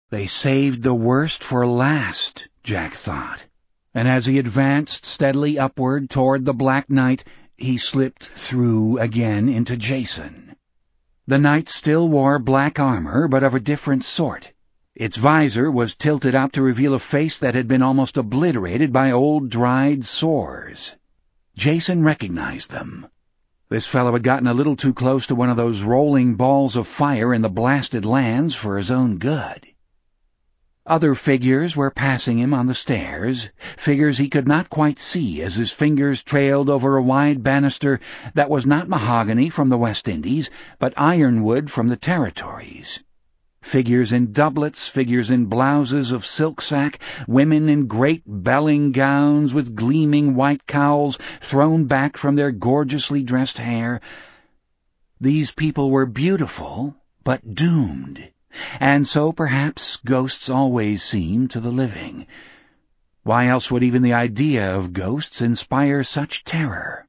They saved the worst for last, Jack thought, and as he advanced steadily upward toward the black night, he slipped through again into Jason. The knight still wore black armor, but of a different sort. Its visor was tilted up to reveal a face that had been almost obliterated by old dried sores. Jason recognized them. This fellow had gotten a little too close to one of those rolling balls of fire in the blasted lands for his own good. Other figures were passing him on the stairs, figures he could not quite see as his fingers trailed over a wide banister that was not mahogany from the West Indies, but ironwood from the territories. Figures in doublets, figures in blouses of silk sack, women in great belling gowns with gleaming white cowls thrown back from their gorgeously dressed hair. These people were beautiful, but doomed. And so, perhaps, ghosts always seem to the living. Why else would even the idea of ghosts inspire such terror?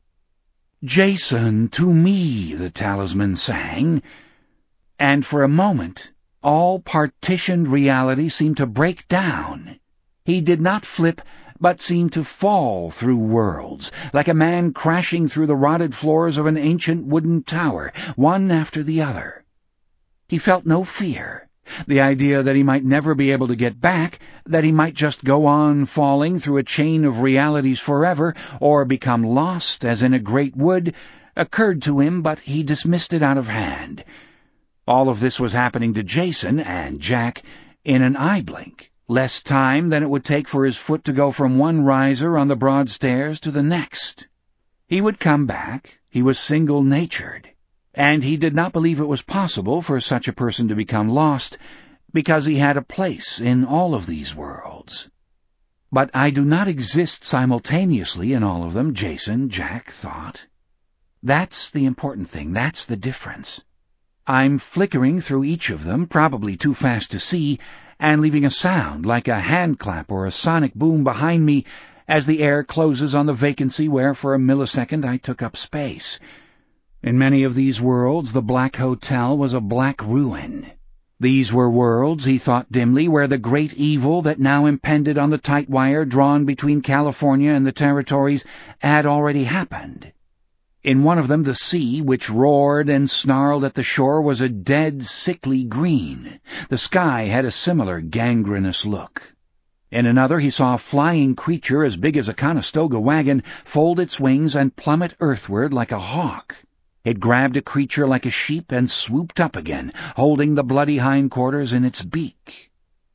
"Jason, to me," the talisman sang, and for a moment all partitioned reality seemed to break down. He did not flip, but seemed to fall through worlds, like a man crashing through the rotted floors of an ancient wooden tower, one after the other. He felt no fear. The idea that he might never be able to get back, that he might just go on falling through a chain of realities forever, or become lost as in a great wood, occurred to him, but he dismissed it out of hand. All of this was happening to Jason and Jack in an eye blink, less time than it would take for his foot to go from one riser on the broad stairs to the next. He would come back. He was single-natured. And he did not believe it was possible for such a person to become lost, because he had a place in all of these worlds. But I do not exist simultaneously in all of them, Jack thought. That's the important thing, that's the difference. I'm flickering through each of them, probably too fast to see, and leaving a sound like a hand clap or a sonic boom behind me as the air closes on the vacancy where for a millisecond I took up space. In many of these worlds, the Black Hotel was a black ruin. These were worlds, he thought dimly, where the great evil that now impended on the tight wire drawn between California and the territories had already happened. In one of them, the sea, which roared and snarled at the shore, was a dead, sickly green. The sky had a similar gangrenous look. In another, he saw a flying creature as big as a Conestoga wagon fold its wings and plummet earthward like a hawk. It grabbed a creature like a sheep and swooped up again, holding the bloody hindquarters in its beak.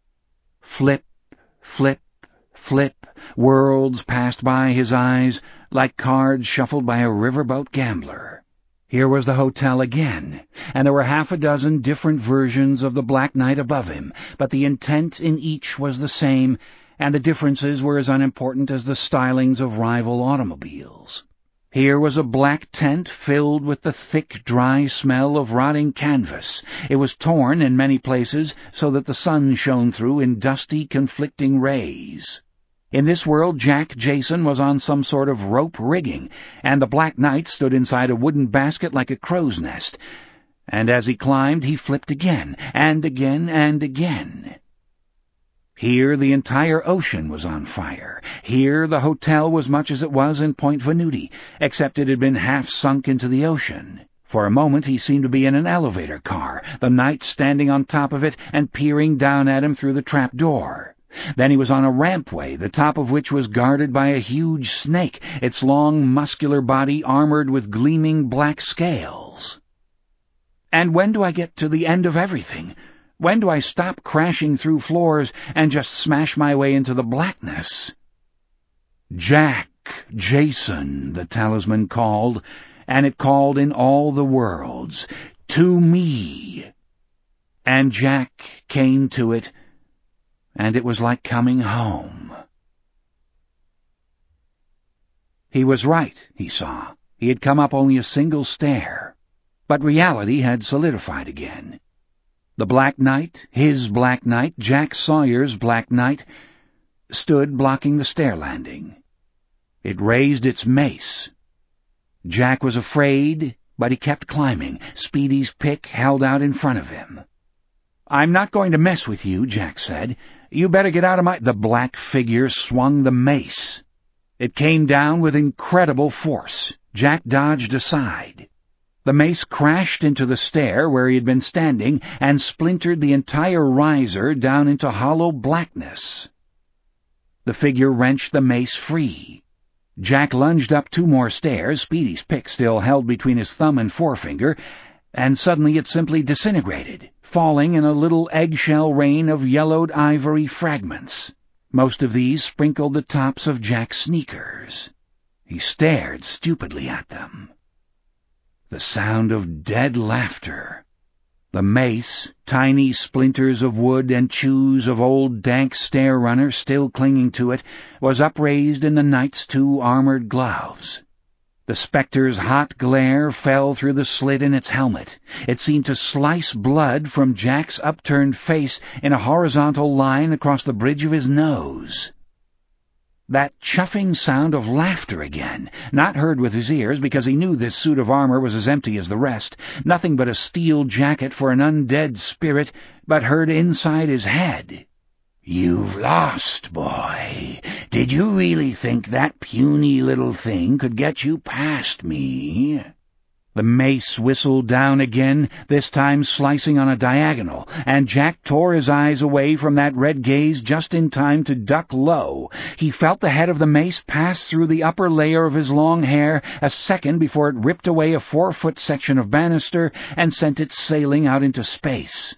Flip, flip, flip, worlds passed by his eyes like cards shuffled by a riverboat gambler. Here was the hotel again, and there were half a dozen different versions of the Black Knight above him, but the intent in each was the same, and the differences were as unimportant as the stylings of rival automobiles. Here was a black tent filled with the thick, dry smell of rotting canvas. It was torn in many places so that the sun shone through in dusty, conflicting rays. In this world, Jason was on some sort of rope rigging, and the Black Knight stood inside a wooden basket like a crow's nest. And as he climbed, he flipped again, and again, and again. Here the entire ocean was on fire. Here the hotel was much as it was in Point Venuti, except it had been half sunk into the ocean. For a moment he seemed to be in an elevator car, the knight standing on top of it and peering down at him through the trap door. Then he was on a rampway, the top of which was guarded by a huge snake, its long, muscular body armored with gleaming black scales. And when do I get to the end of everything? When do I stop crashing through floors and just smash my way into the blackness? Jason, the talisman called, and it called in all the worlds, to me. And Jack came to it, and it was like coming home. He was right, he saw. He had come up only a single stair. But reality had solidified again. The Black Knight, his Black Knight, Jack Sawyer's Black Knight, stood blocking the stair landing. It raised its mace. Jack was afraid, but he kept climbing. Speedy's pick held out in front of him. "I'm not going to mess with you," Jack said. "You better get out of my—" The black figure swung the mace. It came down with incredible force. Jack dodged aside. The mace crashed into the stair where he had been standing and splintered the entire riser down into hollow blackness. The figure wrenched the mace free. Jack lunged up 2 more stairs, Speedy's pick still held between his thumb and forefinger, and suddenly it simply disintegrated, falling in a little eggshell rain of yellowed ivory fragments. Most of these sprinkled the tops of Jack's sneakers. He stared stupidly at them. The sound of dead laughter. The mace, tiny splinters of wood and chews of old dank stair-runner still clinging to it, was upraised in the knight's 2 armored gloves. The specter's hot glare fell through the slit in its helmet. It seemed to slice blood from Jack's upturned face in a horizontal line across the bridge of his nose. That chuffing sound of laughter again, not heard with his ears because he knew this suit of armor was as empty as the rest, nothing but a steel jacket for an undead spirit, but heard inside his head. "You've lost, boy. Did you really think that puny little thing could get you past me?" The mace whistled down again, this time slicing on a diagonal, and Jack tore his eyes away from that red gaze just in time to duck low. He felt the head of the mace pass through the upper layer of his long hair a second before it ripped away a 4-foot section of banister and sent it sailing out into space.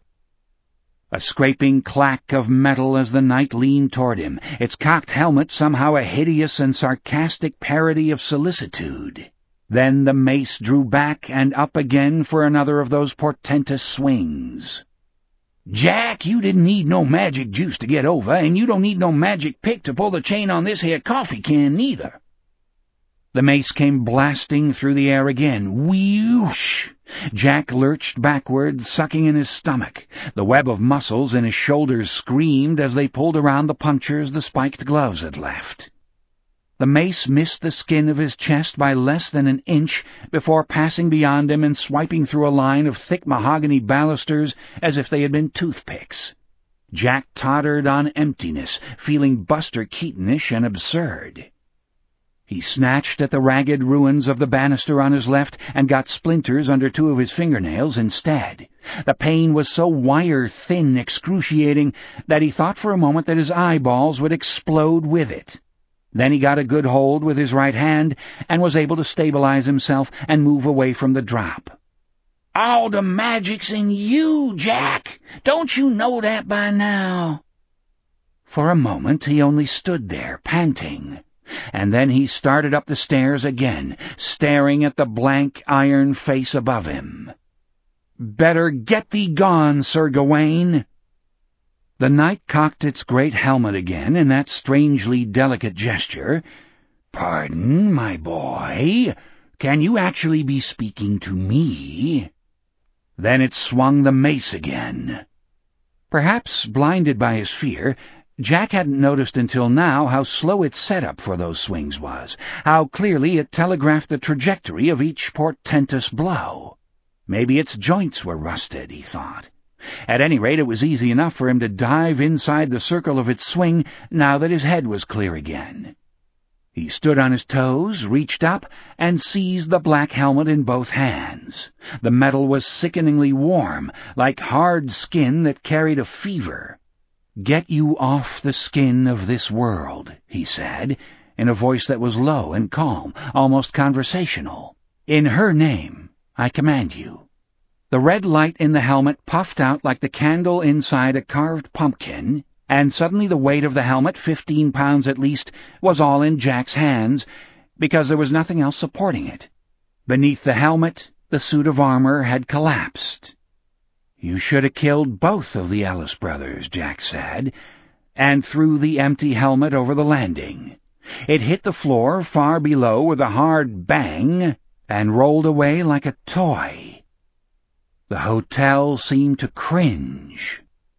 A scraping clack of metal as the knight leaned toward him, its cocked helmet somehow a hideous and sarcastic parody of solicitude. Then the mace drew back and up again for another of those portentous swings. "Jack, you didn't need no magic juice to get over, and you don't need no magic pick to pull the chain on this here coffee can, neither." The mace came blasting through the air again. Whoosh! Jack lurched backward, sucking in his stomach. The web of muscles in his shoulders screamed as they pulled around the punctures the spiked gloves had left. The mace missed the skin of his chest by less than an inch before passing beyond him and swiping through a line of thick mahogany balusters as if they had been toothpicks. Jack tottered on emptiness, feeling Buster Keatonish and absurd. He snatched at the ragged ruins of the banister on his left and got splinters under 2 of his fingernails instead. The pain was so wire-thin, excruciating, that he thought for a moment that his eyeballs would explode with it. Then he got a good hold with his right hand and was able to stabilize himself and move away from the drop. "All the magic's in you, Jack! Don't you know that by now?" For a moment he only stood there, panting, and then he started up the stairs again, staring at the blank iron face above him. "Better get thee gone, Sir Gawain." The knight cocked its great helmet again in that strangely delicate gesture. "Pardon, my boy? Can you actually be speaking to me?" Then it swung the mace again. Perhaps blinded by his fear, Jack hadn't noticed until now how slow its setup for those swings was, how clearly it telegraphed the trajectory of each portentous blow. Maybe its joints were rusted, he thought. At any rate, it was easy enough for him to dive inside the circle of its swing now that his head was clear again. He stood on his toes, reached up, and seized the black helmet in both hands. The metal was sickeningly warm, like hard skin that carried a fever. "Get you off the skin of this world," he said, in a voice that was low and calm, almost conversational. "In her name, I command you." The red light in the helmet puffed out like the candle inside a carved pumpkin, and suddenly the weight of the helmet, 15 pounds at least, was all in Jack's hands, because there was nothing else supporting it. Beneath the helmet, the suit of armor had collapsed. "You should have killed both of the Ellis brothers," Jack said, and threw the empty helmet over the landing. It hit the floor far below with a hard bang and rolled away like a toy. The hotel seemed to cringe.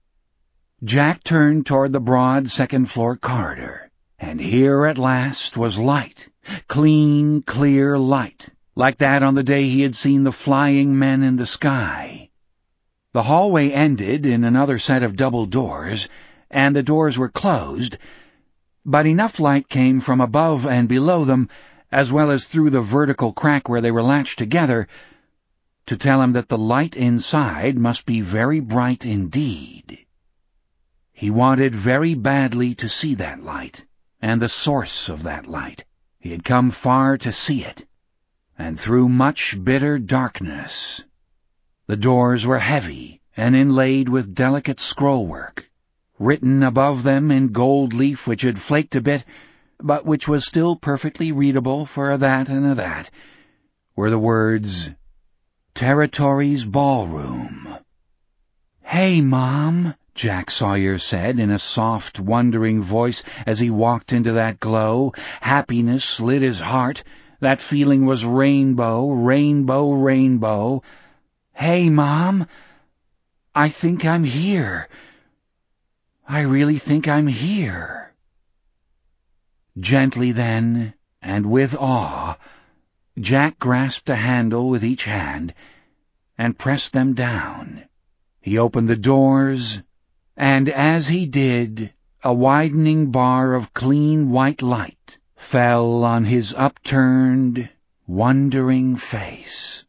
Jack turned toward the broad second-floor corridor, and here at last was light, clean, clear light, like that on the day he had seen the flying men in the sky. The hallway ended in another set of double doors, and the doors were closed, but enough light came from above and below them, as well as through the vertical crack where they were latched together, to tell him that the light inside must be very bright indeed. He wanted very badly to see that light, and the source of that light. He had come far to see it, and through much bitter darkness. The doors were heavy and inlaid with delicate scrollwork. Written above them in gold leaf which had flaked a bit, but which was still perfectly readable for a that and a that, were the words, Territories Ballroom. "Hey, Mom," Jack Sawyer said in a soft, wondering voice as he walked into that glow. Happiness lit his heart. That feeling was rainbow, rainbow, rainbow. "Hey, Mom, I think I'm here. I really think I'm here." Gently then, and with awe, Jack grasped a handle with each hand and pressed them down. He opened the doors, and as he did, a widening bar of clean white light fell on his upturned, wondering face.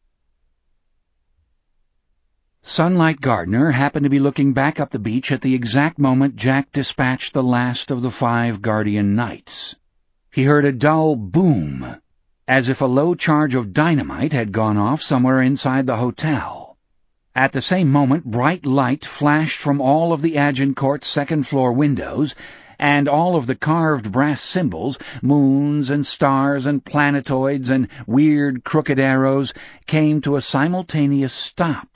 Sunlight Gardner happened to be looking back up the beach at the exact moment Jack dispatched the last of the 5 Guardian Knights. He heard a dull boom, as if a low charge of dynamite had gone off somewhere inside the hotel. At the same moment, bright light flashed from all of the Agincourt's second-floor windows, and all of the carved brass symbols, moons and stars and planetoids and weird crooked arrows, came to a simultaneous stop.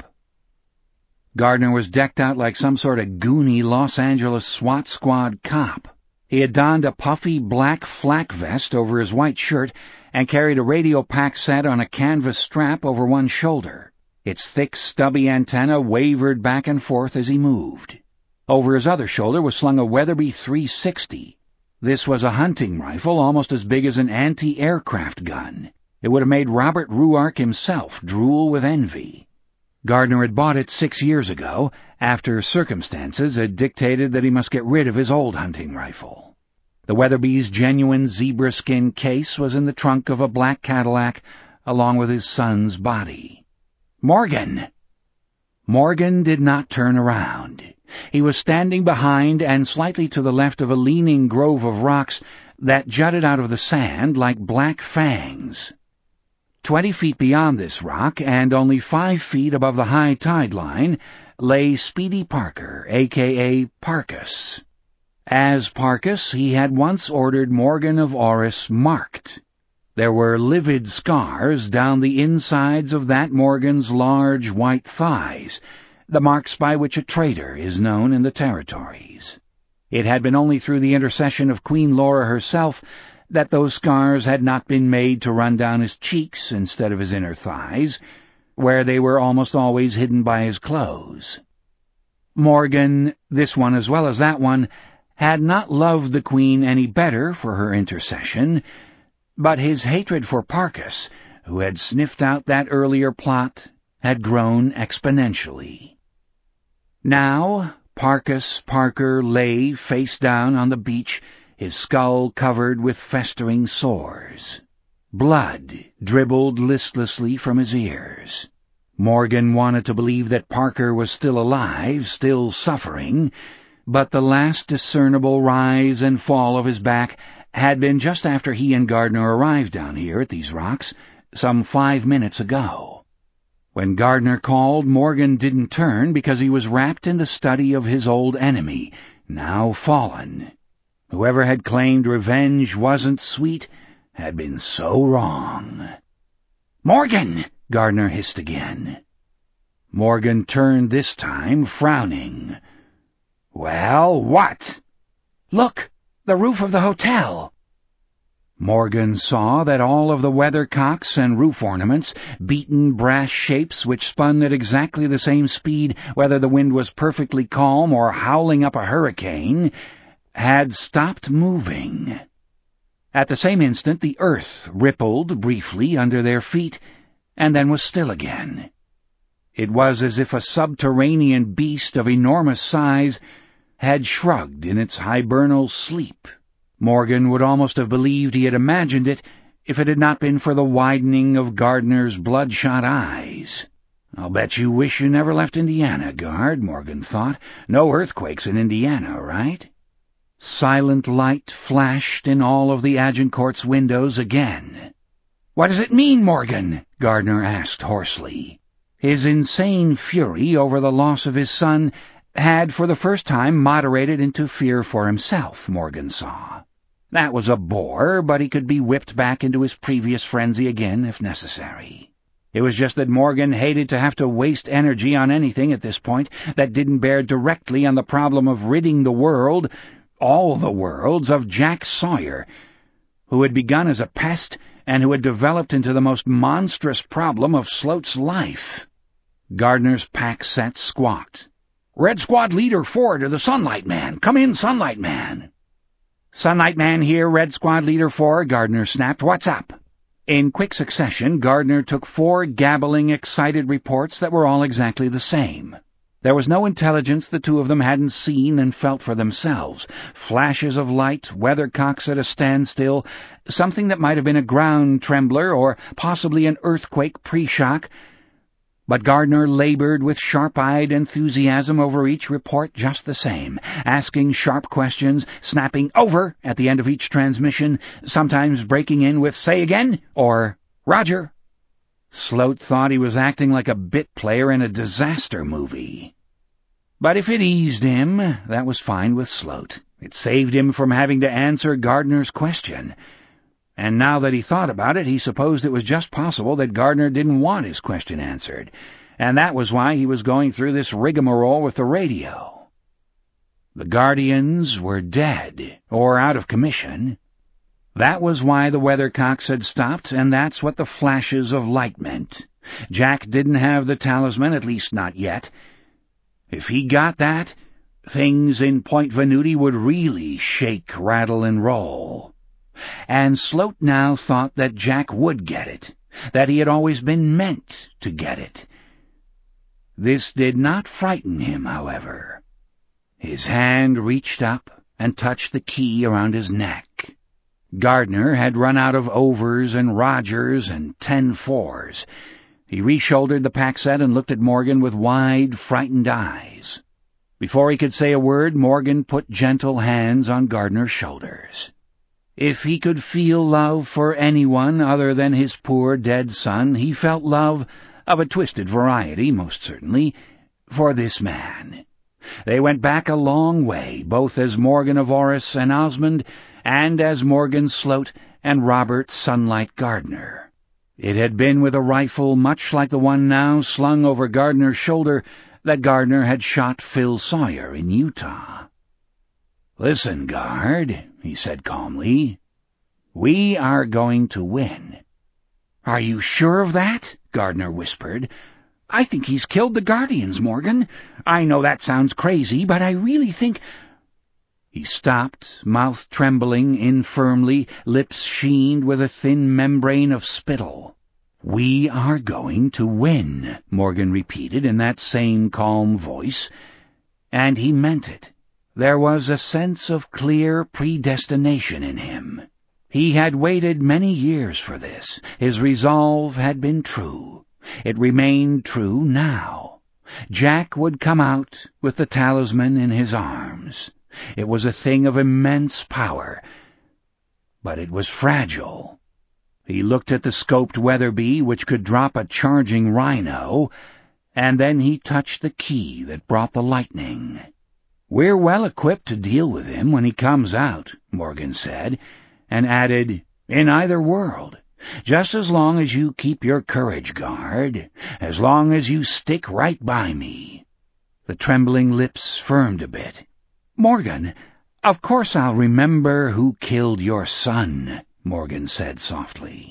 Gardner was decked out like some sort of goony Los Angeles SWAT squad cop. He had donned a puffy black flak vest over his white shirt and carried a radio pack set on a canvas strap over one shoulder. Its thick, stubby antenna wavered back and forth as he moved. Over his other shoulder was slung a Weatherby .360. This was a hunting rifle almost as big as an anti-aircraft gun. It would have made Robert Ruark himself drool with envy. Gardner had bought it 6 years ago, after circumstances had dictated that he must get rid of his old hunting rifle. The Weatherby's genuine zebra skin case was in the trunk of a black Cadillac, along with his son's body. "Morgan!" Morgan did not turn around. He was standing behind and slightly to the left of a leaning grove of rocks that jutted out of the sand like black fangs. 20 feet beyond this rock, and only 5 feet above the high tide line, lay Speedy Parker, a.k.a. Parkus. As Parkus, he had once ordered Morgan of Orris marked. There were livid scars down the insides of that Morgan's large white thighs, the marks by which a traitor is known in the territories. It had been only through the intercession of Queen Laura herself that those scars had not been made to run down his cheeks instead of his inner thighs, where they were almost always hidden by his clothes. Morgan, this one as well as that one, had not loved the Queen any better for her intercession, but his hatred for Parkus, who had sniffed out that earlier plot, had grown exponentially. Now, Parkus Parker lay face down on the beach, his skull covered with festering sores. Blood dribbled listlessly from his ears. Morgan wanted to believe that Parker was still alive, still suffering, but the last discernible rise and fall of his back had been just after he and Gardner arrived down here at these rocks, some 5 minutes ago. When Gardner called, Morgan didn't turn because he was wrapped in the study of his old enemy, now fallen. Whoever had claimed revenge wasn't sweet had been so wrong. "Morgan!" Gardner hissed again. Morgan turned this time, frowning. "Well, what?" "Look! The roof of the hotel!" Morgan saw that all of the weathercocks and roof ornaments, beaten brass shapes which spun at exactly the same speed whether the wind was perfectly calm or howling up a hurricane, had stopped moving. At the same instant the earth rippled briefly under their feet, and then was still again. It was as if a subterranean beast of enormous size had shrugged in its hibernal sleep. Morgan would almost have believed he had imagined it if it had not been for the widening of Gardner's bloodshot eyes. "I'll bet you wish you never left Indiana, Guard," Morgan thought. "No earthquakes in Indiana, right?" Silent light flashed in all of the Agincourt's windows again. "What does it mean, Morgan?" Gardner asked hoarsely. His insane fury over the loss of his son had for the first time moderated into fear for himself, Morgan saw. That was a bore, but he could be whipped back into his previous frenzy again if necessary. It was just that Morgan hated to have to waste energy on anything at this point that didn't bear directly on the problem of ridding the world, all the worlds, of Jack Sawyer, who had begun as a pest and who had developed into the most monstrous problem of Sloat's life. Gardner's pack set squawked. "Red Squad Leader 4 to the Sunlight Man. Come in, Sunlight Man." "Sunlight Man here, Red Squad Leader 4, Gardner snapped. "What's up?" In quick succession, Gardner took 4 gabbling, excited reports that were all exactly the same. There was no intelligence the two of them hadn't seen and felt for themselves. Flashes of light, weathercocks at a standstill, something that might have been a ground trembler or possibly an earthquake pre-shock. But Gardner labored with sharp-eyed enthusiasm over each report just the same, asking sharp questions, snapping "over" at the end of each transmission, sometimes breaking in with "say again" or "Roger." Sloat thought he was acting like a bit player in a disaster movie. But if it eased him, that was fine with Sloat. It saved him from having to answer Gardner's question. And now that he thought about it, he supposed it was just possible that Gardner didn't want his question answered, and that was why he was going through this rigmarole with the radio. The Guardians were dead, or out of commission. That was why the weathercocks had stopped, and that's what the flashes of light meant. Jack didn't have the talisman, at least not yet. If he got that, things in Point Venuti would really shake, rattle, and roll. And Sloat now thought that Jack would get it, that he had always been meant to get it. This did not frighten him, however. His hand reached up and touched the key around his neck. Gardner had run out of overs and Rogers and 10-4s. He reshouldered the pack set and looked at Morgan with wide, frightened eyes. Before he could say a word, Morgan put gentle hands on Gardner's shoulders. If he could feel love for anyone other than his poor dead son, he felt love of a twisted variety, most certainly, for this man. They went back a long way, both as Morgan of Orris and Osmond, and as Morgan Sloat and Robert Sunlight Gardner. It had been with a rifle much like the one now slung over Gardner's shoulder that Gardner had shot Phil Sawyer in Utah. "Listen, Guard," he said calmly. "We are going to win." "Are you sure of that?" Gardner whispered. "I think he's killed the Guardians, Morgan. I know that sounds crazy, but I really think—" He stopped, mouth trembling infirmly, lips sheened with a thin membrane of spittle. "We are going to win," Morgan repeated in that same calm voice, and he meant it. There was a sense of clear predestination in him. He had waited many years for this. His resolve had been true. It remained true now. Jack would come out with the talisman in his arms. It was a thing of immense power, but it was fragile. He looked at the scoped Weatherby, which could drop a charging rhino, and then he touched the key that brought the lightning. "We're well equipped to deal with him when he comes out," Morgan said, and added, "in either world. Just as long as you keep your courage, Guard, as long as you stick right by me." The trembling lips firmed a bit. "Morgan, of course I'll remember who killed your son," Morgan said softly.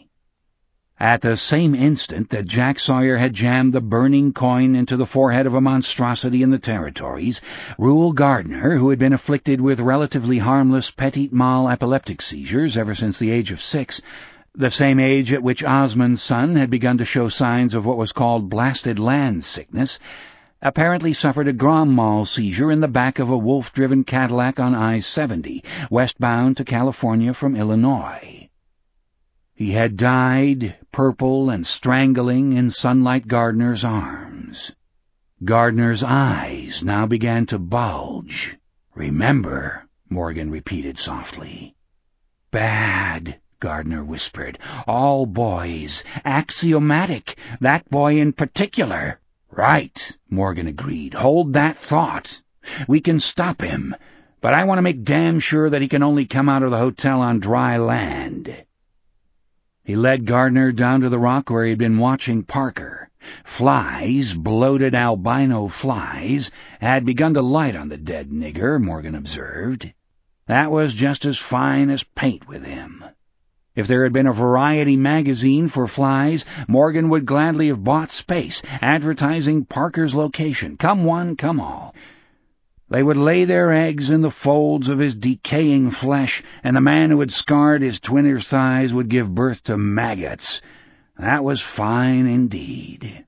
At the same instant that Jack Sawyer had jammed the burning coin into the forehead of a monstrosity in the territories, Reuel Gardner, who had been afflicted with relatively harmless petit mal epileptic seizures ever since the age of 6, The same age at which Osmond's son had begun to show signs of what was called blasted land sickness, apparently suffered a grand mal seizure in the back of a wolf-driven Cadillac on I-70, westbound to California from Illinois. He had died, purple and strangling, in Sunlight Gardner's arms. Gardner's eyes now began to bulge. "Remember," Morgan repeated softly. "Bad," Gardner whispered. "All boys. Axiomatic. That boy in particular." "Right," Morgan agreed. "Hold that thought. We can stop him, but I want to make damn sure that he can only come out of the hotel on dry land." He led Gardner down to the rock where he had been watching Parker. Flies, bloated albino flies, had begun to light on the dead nigger, Morgan observed. That was just as fine as paint with him. If there had been a variety magazine for flies, Morgan would gladly have bought space, advertising Parker's location. Come one, come all. They would lay their eggs in the folds of his decaying flesh, and the man who had scarred his twinner thighs would give birth to maggots. That was fine indeed.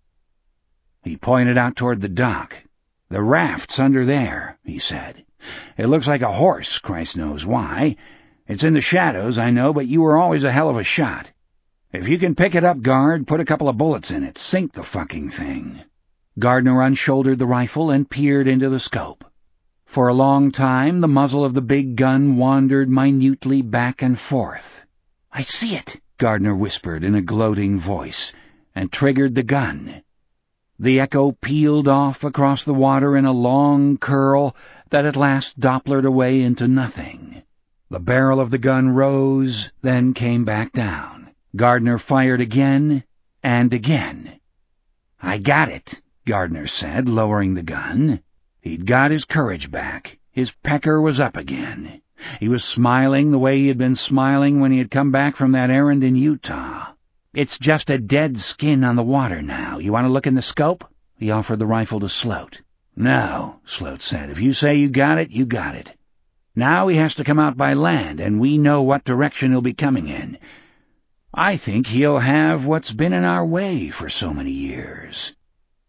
He pointed out toward the dock. "The raft's under there," he said. "It looks like a horse, Christ knows why. It's in the shadows, I know, but you were always a hell of a shot. If you can pick it up, guard, put a couple of bullets in it. Sink the fucking thing." Gardner unshouldered the rifle and peered into the scope. For a long time, the muzzle of the big gun wandered minutely back and forth. "I see it," Gardner whispered in a gloating voice, and triggered the gun. The echo peeled off across the water in a long curl that at last dopplered away into nothing. The barrel of the gun rose, then came back down. Gardner fired again and again. "I got it," Gardner said, lowering the gun. He'd got his courage back. His pecker was up again. He was smiling the way he had been smiling when he had come back from that errand in Utah. "It's just a dead skin on the water now. You want to look in the scope?" He offered the rifle to Sloat. "No," Sloat said. "If you say you got it, you got it. Now he has to come out by land, and we know what direction he'll be coming in. I think he'll have what's been in our way for so many years."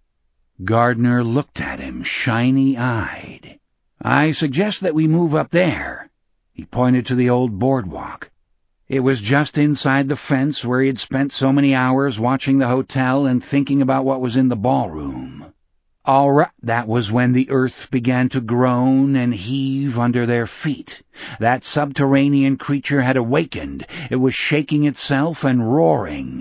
Gardner looked at him, shiny-eyed. "I suggest that we move up there." He pointed to the old boardwalk. It was just inside the fence where he had spent so many hours watching the hotel and thinking about what was in the ballroom. All right, that was when the earth began to groan and heave under their feet. That subterranean creature had awakened. It was shaking itself and roaring.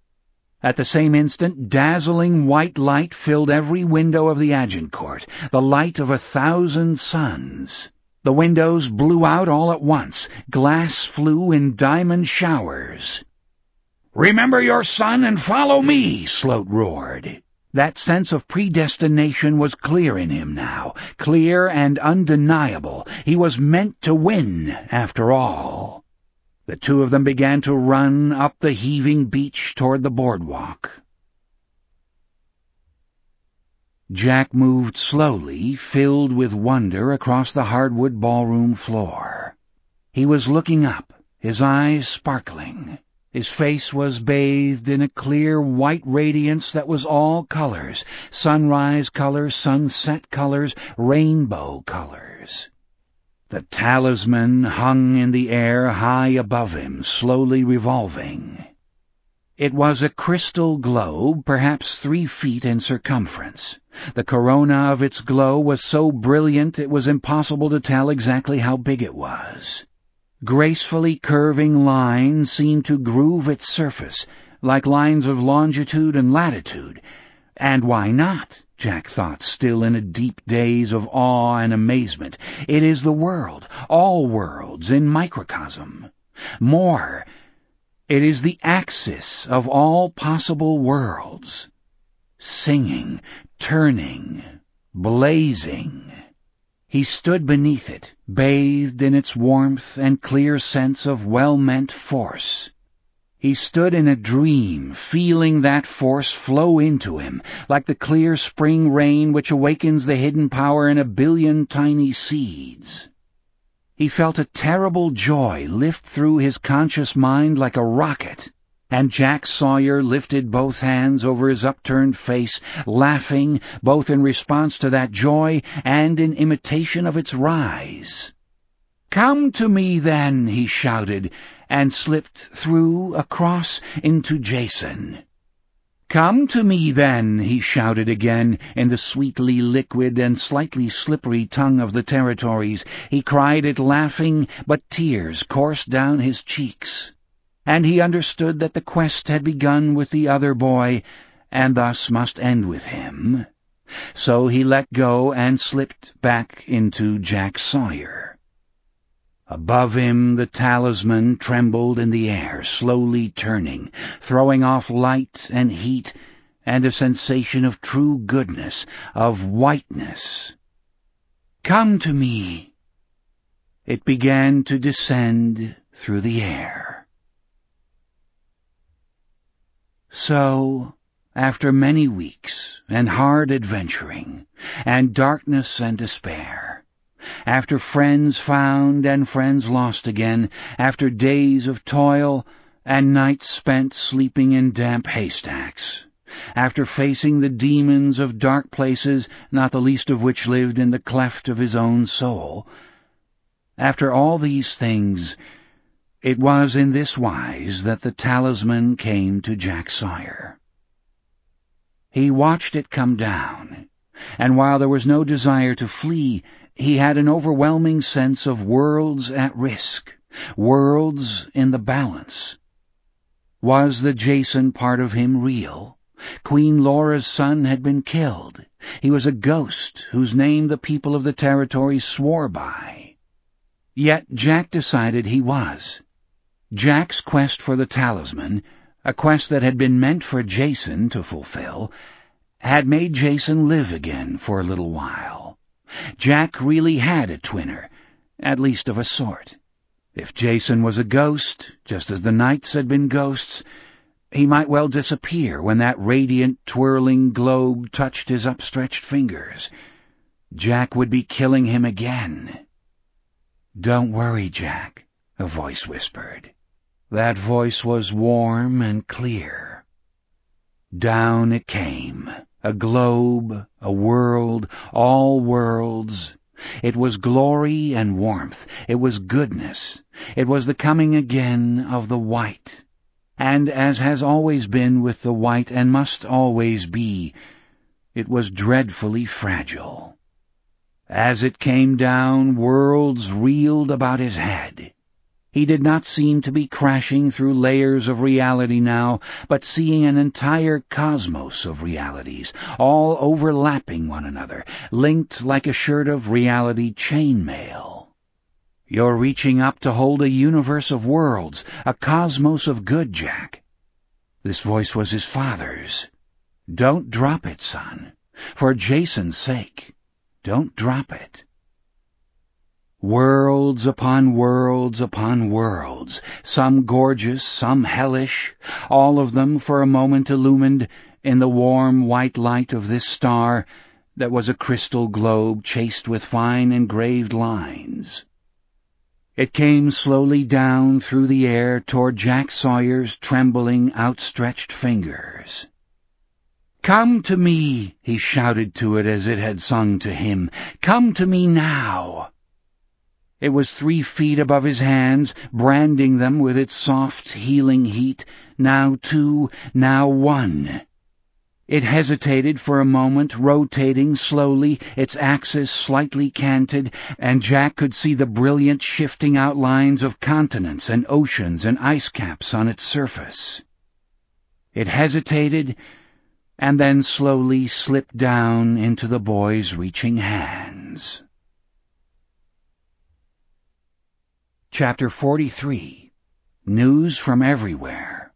At the same instant, dazzling white light filled every window of the Agincourt, the light of 1,000 suns. The windows blew out all at once. Glass flew in diamond showers. "Remember your son and follow me," Sloat roared. That sense of predestination was clear in him now, clear and undeniable. He was meant to win, after all. The two of them began to run up the heaving beach toward the boardwalk. Jack moved slowly, filled with wonder, across the hardwood ballroom floor. He was looking up, his eyes sparkling. His face was bathed in a clear white radiance that was all colors, sunrise colors, sunset colors, rainbow colors. The talisman hung in the air high above him, slowly revolving. It was a crystal globe, perhaps 3 feet in circumference. The corona of its glow was so brilliant it was impossible to tell exactly how big it was. Gracefully curving lines seemed to groove its surface, like lines of longitude and latitude. And why not? Jack thought, still in a deep daze of awe and amazement. It is the world, all worlds in microcosm. More, it is the axis of all possible worlds. Singing, turning, blazing. He stood beneath it, bathed in its warmth and clear sense of well-meant force. He stood in a dream, feeling that force flow into him, like the clear spring rain which awakens the hidden power in 1 billion tiny seeds. He felt a terrible joy lift through his conscious mind like a rocket, and Jack Sawyer lifted both hands over his upturned face, laughing both in response to that joy and in imitation of its rise. "Come to me, then," he shouted, and slipped through across into Jason. "Come to me, then," he shouted again, in the sweetly liquid and slightly slippery tongue of the territories. He cried it laughing, but tears coursed down his cheeks. And he understood that the quest had begun with the other boy, and thus must end with him. So he let go and slipped back into Jack Sawyer. Above him the talisman trembled in the air, slowly turning, throwing off light and heat and a sensation of true goodness, of whiteness. "Come to me." It began to descend through the air. So, after many weeks and hard adventuring, and darkness and despair, after friends found and friends lost again, after days of toil and nights spent sleeping in damp haystacks, after facing the demons of dark places, not the least of which lived in the cleft of his own soul, after all these things, it was in this wise that the talisman came to Jack Sawyer. He watched it come down, and while there was no desire to flee, he had an overwhelming sense of worlds at risk, worlds in the balance. Was the Jason part of him real? Queen Laura's son had been killed. He was a ghost whose name the people of the territory swore by. Yet Jack decided he was. Jack's quest for the talisman, a quest that had been meant for Jason to fulfill, had made Jason live again for a little while. Jack really had a twinner, at least of a sort. If Jason was a ghost, just as the knights had been ghosts, he might well disappear when that radiant, twirling globe touched his upstretched fingers. Jack would be killing him again. "Don't worry, Jack," a voice whispered. That voice was warm and clear. Down it came. A globe, a world, all worlds. It was glory and warmth. It was goodness. It was the coming again of the white. And as has always been with the white and must always be, it was dreadfully fragile. As it came down, worlds reeled about his head. He did not seem to be crashing through layers of reality now, but seeing an entire cosmos of realities, all overlapping one another, linked like a shirt of reality chainmail. "You're reaching up to hold a universe of worlds, a cosmos of good, Jack." This voice was his father's. "Don't drop it, son. For Jason's sake, don't drop it." Worlds upon worlds upon worlds, some gorgeous, some hellish, all of them for a moment illumined in the warm white light of this star that was a crystal globe chased with fine engraved lines. It came slowly down through the air toward Jack Sawyer's trembling, outstretched fingers. "Come to me," he shouted to it as it had sung to him. "Come to me now." It was 3 feet above his hands, branding them with its soft, healing heat, now 2, now 1. It hesitated for a moment, rotating slowly, its axis slightly canted, and Jack could see the brilliant shifting outlines of continents and oceans and ice caps on its surface. It hesitated, and then slowly slipped down into the boy's reaching hands. Chapter 43. News from Everywhere.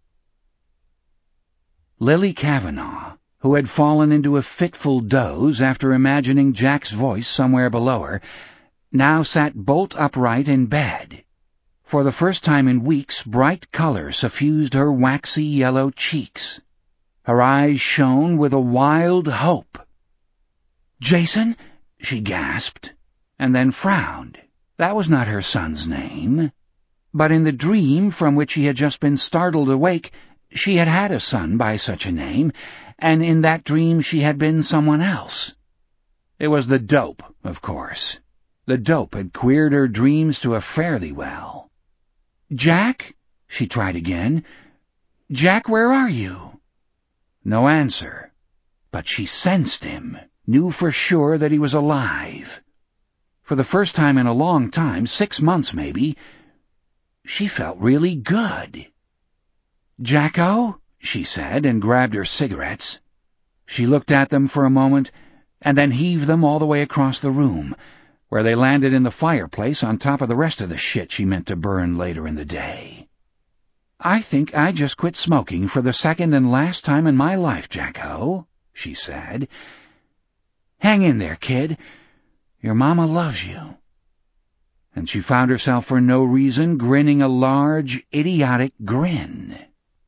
Lily Kavanaugh, who had fallen into a fitful doze after imagining Jack's voice somewhere below her, now sat bolt upright in bed. For the first time in weeks, bright color suffused her waxy yellow cheeks. Her eyes shone with a wild hope. "Jason?" she gasped, and then frowned. That was not her son's name. But in the dream from which she had just been startled awake, she had had a son by such a name, and in that dream she had been someone else. It was the dope, of course. The dope had queered her dreams to a fare-thee-well. "Jack?" she tried again. "Jack, where are you?" No answer, but she sensed him, knew for sure that he was alive. For the first time in a long time, 6 months maybe, she felt really good. "Jacko?" she said, and grabbed her cigarettes. She looked at them for a moment, and then heaved them all the way across the room, where they landed in the fireplace on top of the rest of the shit she meant to burn later in the day. "I think I just quit smoking for the second and last time in my life, Jacko," she said. "Hang in there, kid. Your mama loves you." And she found herself for no reason grinning a large, idiotic grin.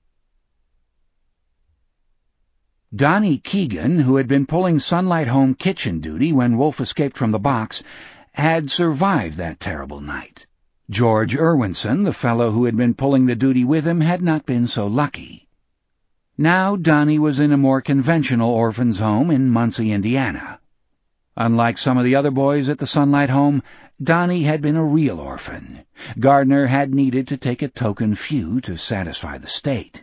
Donnie Keegan, who had been pulling Sunlight Home kitchen duty when Wolf escaped from the box, had survived that terrible night. George Irwinson, the fellow who had been pulling the duty with him, had not been so lucky. Now Donnie was in a more conventional orphan's home in Muncie, Indiana. Unlike some of the other boys at the Sunlight Home, Donnie had been a real orphan. Gardner had needed to take a token few to satisfy the state.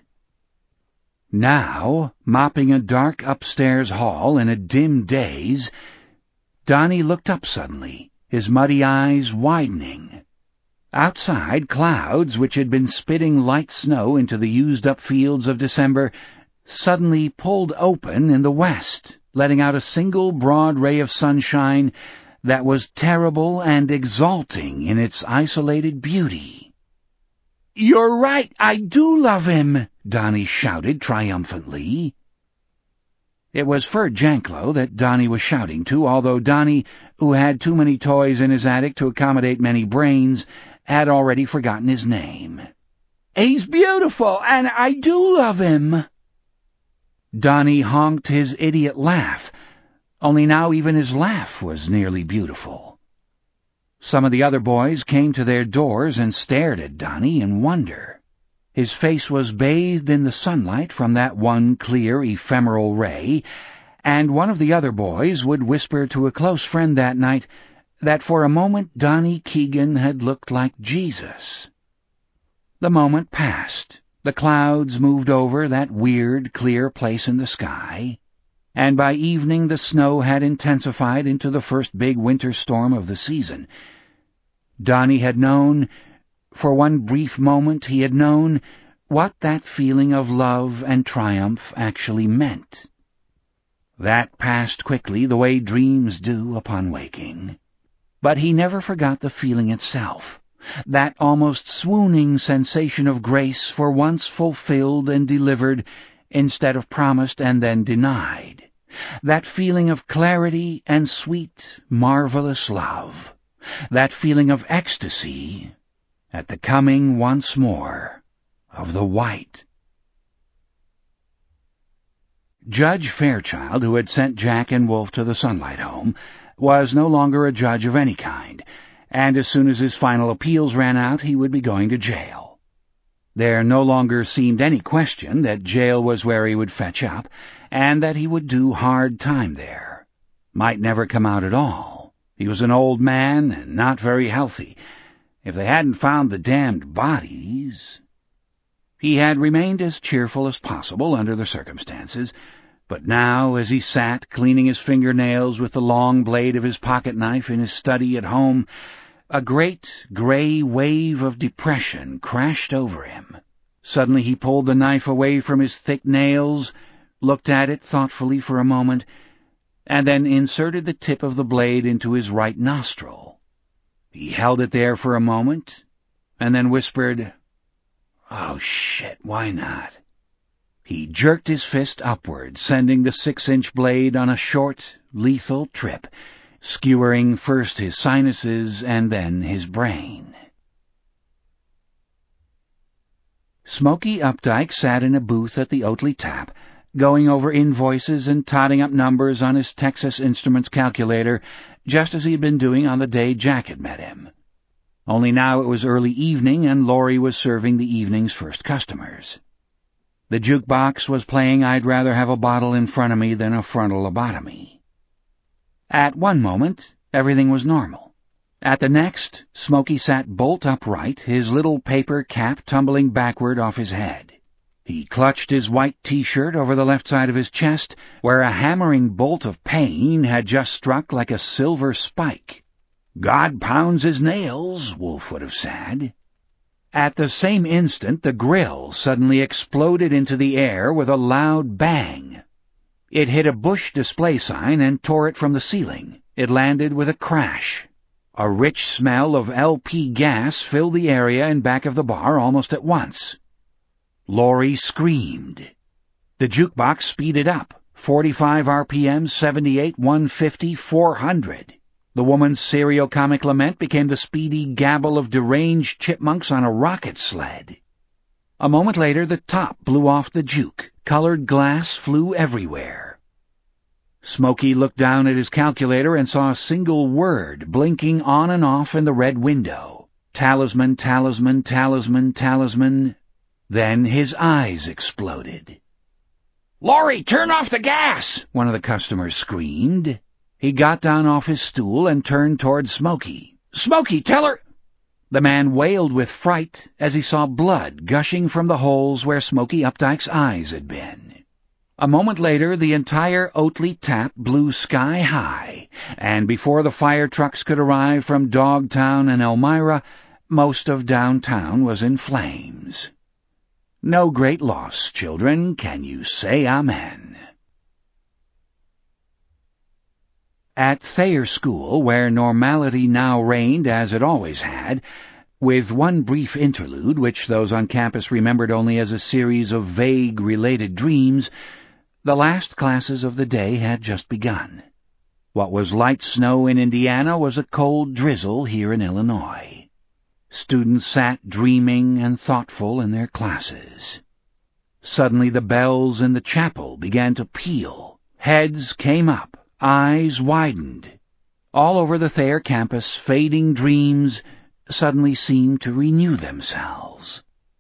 Now, mopping a dark upstairs hall in a dim daze, Donnie looked up suddenly, his muddy eyes widening. Outside, clouds, which had been spitting light snow into the used-up fields of December, suddenly pulled open in the west, letting out a single broad ray of sunshine that was terrible and exalting in its isolated beauty. "You're right, I do love him," Donnie shouted triumphantly. It was Ferd Janklow that Donnie was shouting to, although Donnie, who had too many toys in his attic to accommodate many brains, had already forgotten his name. "He's beautiful, and I do love him." Donnie honked his idiot laugh, only now even his laugh was nearly beautiful. Some of the other boys came to their doors and stared at Donnie in wonder. His face was bathed in the sunlight from that one clear, ephemeral ray, and one of the other boys would whisper to a close friend that night that for a moment Donnie Keegan had looked like Jesus. The moment passed. The clouds moved over that weird, clear place in the sky, and by evening the snow had intensified into the first big winter storm of the season. Donnie had known, for one brief moment he had known, what that feeling of love and triumph actually meant. That passed quickly, the way dreams do upon waking. But he never forgot the feeling itself, that almost swooning sensation of grace for once fulfilled and delivered instead of promised and then denied, that feeling of clarity and sweet, marvelous love, that feeling of ecstasy at the coming once more of the white. Judge Fairchild, who had sent Jack and Wolf to the Sunlight Home, was no longer a judge of any kind, and as soon as his final appeals ran out, he would be going to jail. There no longer seemed any question that jail was where he would fetch up, and that he would do hard time there. Might never come out at all. He was an old man and not very healthy. If they hadn't found the damned bodies... He had remained as cheerful as possible under the circumstances, but now, as he sat cleaning his fingernails with the long blade of his pocket-knife in his study at home, a great gray wave of depression crashed over him. Suddenly he pulled the knife away from his thick nails, looked at it thoughtfully for a moment, and then inserted the tip of the blade into his right nostril. He held it there for a moment, and then whispered, "Oh, shit, why not?" He jerked his fist upward, sending the 6-inch blade on a short, lethal trip, skewering first his sinuses and then his brain. Smoky Updike sat in a booth at the Oatley Tap, going over invoices and totting up numbers on his Texas Instruments calculator, just as he had been doing on the day Jack had met him. only now it was early evening and Laurie was serving the evening's first customers. The jukebox was playing I'd Rather Have a Bottle in Front of Me Than a Frontal Lobotomy. At one moment, everything was normal. At the next, Smokey sat bolt upright, his little paper cap tumbling backward off his head. He clutched his white T-shirt over the left side of his chest, where a hammering bolt of pain had just struck like a silver spike. "God pounds his nails," Wolf would have said. At the same instant, the grill suddenly exploded into the air with a loud bang. It hit a Bush display sign and tore it from the ceiling. It landed with a crash. A rich smell of LP gas filled the area in back of the bar almost at once. Laurie screamed. The jukebox speeded up. 45 RPM, 78, 150, 400. The woman's serio-comic lament became the speedy gabble of deranged chipmunks on a rocket sled. A moment later, the top blew off the juke. Colored glass flew everywhere. Smokey looked down at his calculator and saw a single word blinking on and off in the red window. Talisman, talisman, talisman, talisman. Then his eyes exploded. "Laurie, turn off the gas!" one of the customers screamed. He got down off his stool and turned toward Smokey. "Smokey, tell her—" The man wailed with fright as he saw blood gushing from the holes where Smokey Updike's eyes had been. A moment later, the entire Oatley tap blew sky high, and before the fire trucks could arrive from Dogtown and Elmira, most of downtown was in flames. No great loss, children. Can you say amen? At Thayer School, where normality now reigned as it always had, with one brief interlude which those on campus remembered only as a series of vague related dreams, the last classes of the day had just begun. What was light snow in Indiana was a cold drizzle here in Illinois. Students sat dreaming and thoughtful in their classes. Suddenly the bells in the chapel began to peal. Heads came up. Eyes widened. All over the Thayer campus, fading dreams suddenly seemed to renew themselves.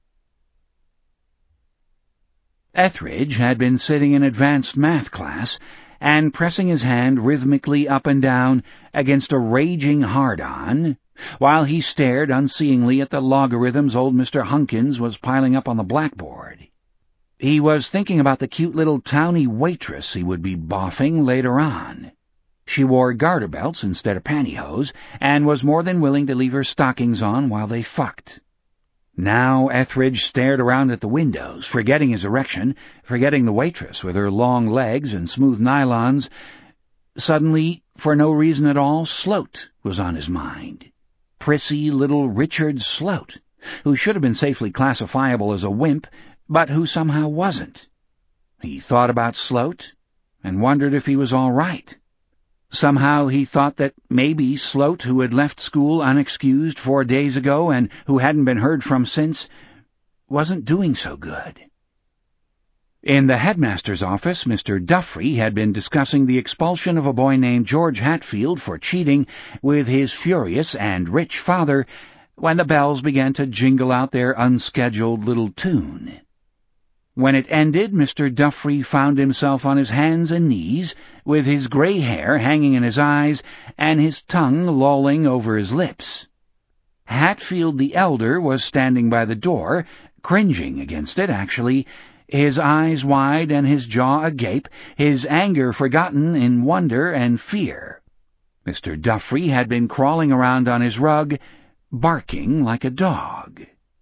Etheridge had been sitting in advanced math class and pressing his hand rhythmically up and down against a raging hard-on, while he stared unseeingly at the logarithms old Mr. Hunkins was piling up on the blackboard. He was thinking about the cute little towny waitress he would be boffing later on. She wore garter belts instead of pantyhose, and was more than willing to leave her stockings on while they fucked. Now Etheridge stared around at the windows, forgetting his erection, forgetting the waitress with her long legs and smooth nylons. Suddenly, for no reason at all, Sloat was on his mind. Prissy little Richard Sloat, who should have been safely classifiable as a wimp, but who somehow wasn't. He thought about Sloat and wondered if he was all right. Somehow he thought that maybe Sloat, who had left school unexcused 4 days ago and who hadn't been heard from since, wasn't doing so good. In the headmaster's office, Mr. Duffrey had been discussing the expulsion of a boy named George Hatfield for cheating with his furious and rich father when the bells began to jingle out their unscheduled little tune. When it ended, Mr. Duffrey found himself on his hands and knees, with his gray hair hanging in his eyes and his tongue lolling over his lips. Hatfield the elder was standing by the door, cringing against it, actually, his eyes wide and his jaw agape, his anger forgotten in wonder and fear. Mr. Duffrey had been crawling around on his rug, barking like a dog.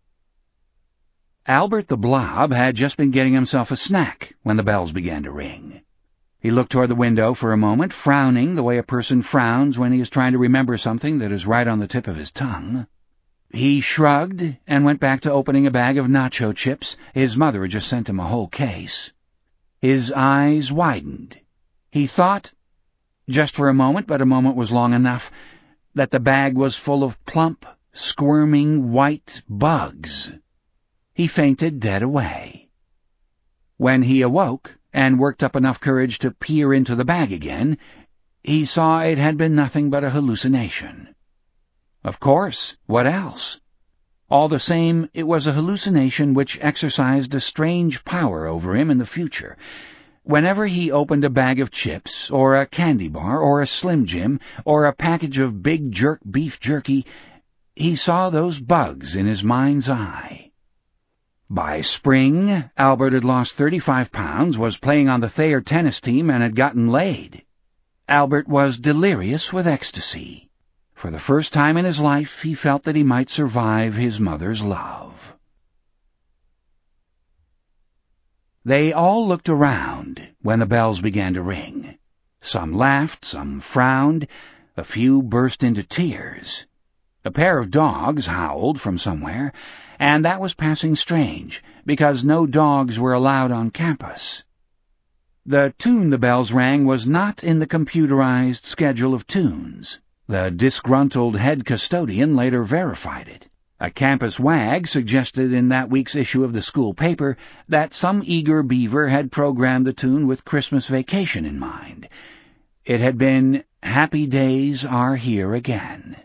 Albert the Blob had just been getting himself a snack when the bells began to ring. He looked toward the window for a moment, frowning the way a person frowns when he is trying to remember something that is right on the tip of his tongue. He shrugged and went back to opening a bag of nacho chips. His mother had just sent him a whole case. His eyes widened. He thought, just for a moment, but a moment was long enough, that the bag was full of plump, squirming white bugs. He fainted dead away. When he awoke and worked up enough courage to peer into the bag again, he saw it had been nothing but a hallucination. Of course, what else? All the same, it was a hallucination which exercised a strange power over him in the future. Whenever he opened a bag of chips, or a candy bar, or a Slim Jim, or a package of Big Jerk beef jerky, he saw those bugs in his mind's eye. By spring, Albert had lost 35 pounds, was playing on the Thayer tennis team, and had gotten laid. Albert was delirious with ecstasy. For the first time in his life, he felt that he might survive his mother's love. They all looked around when the bells began to ring. Some laughed, some frowned, a few burst into tears. A pair of dogs howled from somewhere, and that was passing strange, because no dogs were allowed on campus. The tune the bells rang was not in the computerized schedule of tunes. The disgruntled head custodian later verified it. A campus wag suggested in that week's issue of the school paper that some eager beaver had programmed the tune with Christmas Vacation in mind. It had been Happy Days Are Here Again.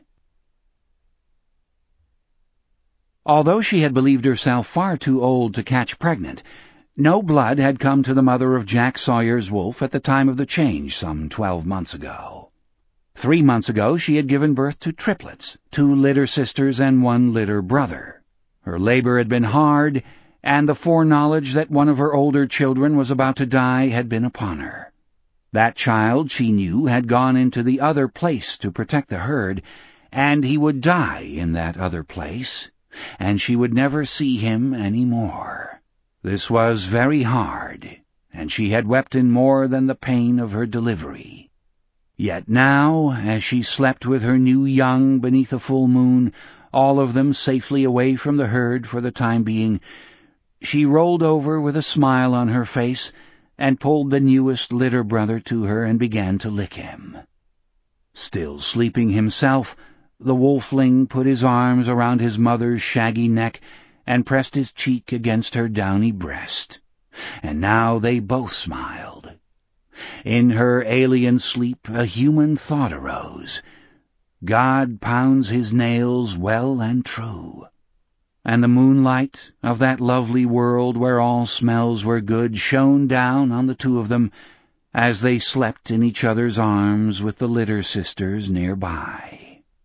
Although she had believed herself far too old to catch pregnant, no blood had come to the mother of Jack Sawyer's wolf at the time of the change some 12 months ago. 3 months ago she had given birth to triplets, 2 litter sisters and 1 litter brother. Her labor had been hard, and the foreknowledge that one of her older children was about to die had been upon her. That child, she knew, had gone into the other place to protect the herd, and he would die in that other place, and she would never see him any more. This was very hard, and she had wept in more than the pain of her delivery. Yet now, as she slept with her new young beneath a full moon, all of them safely away from the herd for the time being, she rolled over with a smile on her face and pulled the newest litter brother to her and began to lick him. Still sleeping himself, the wolfling put his arms around his mother's shaggy neck and pressed his cheek against her downy breast. And now they both smiled. In her alien sleep a human thought arose. God pounds his nails well and true. And the moonlight of that lovely world where all smells were good shone down on the two of them as they slept in each other's arms with the litter sisters nearby.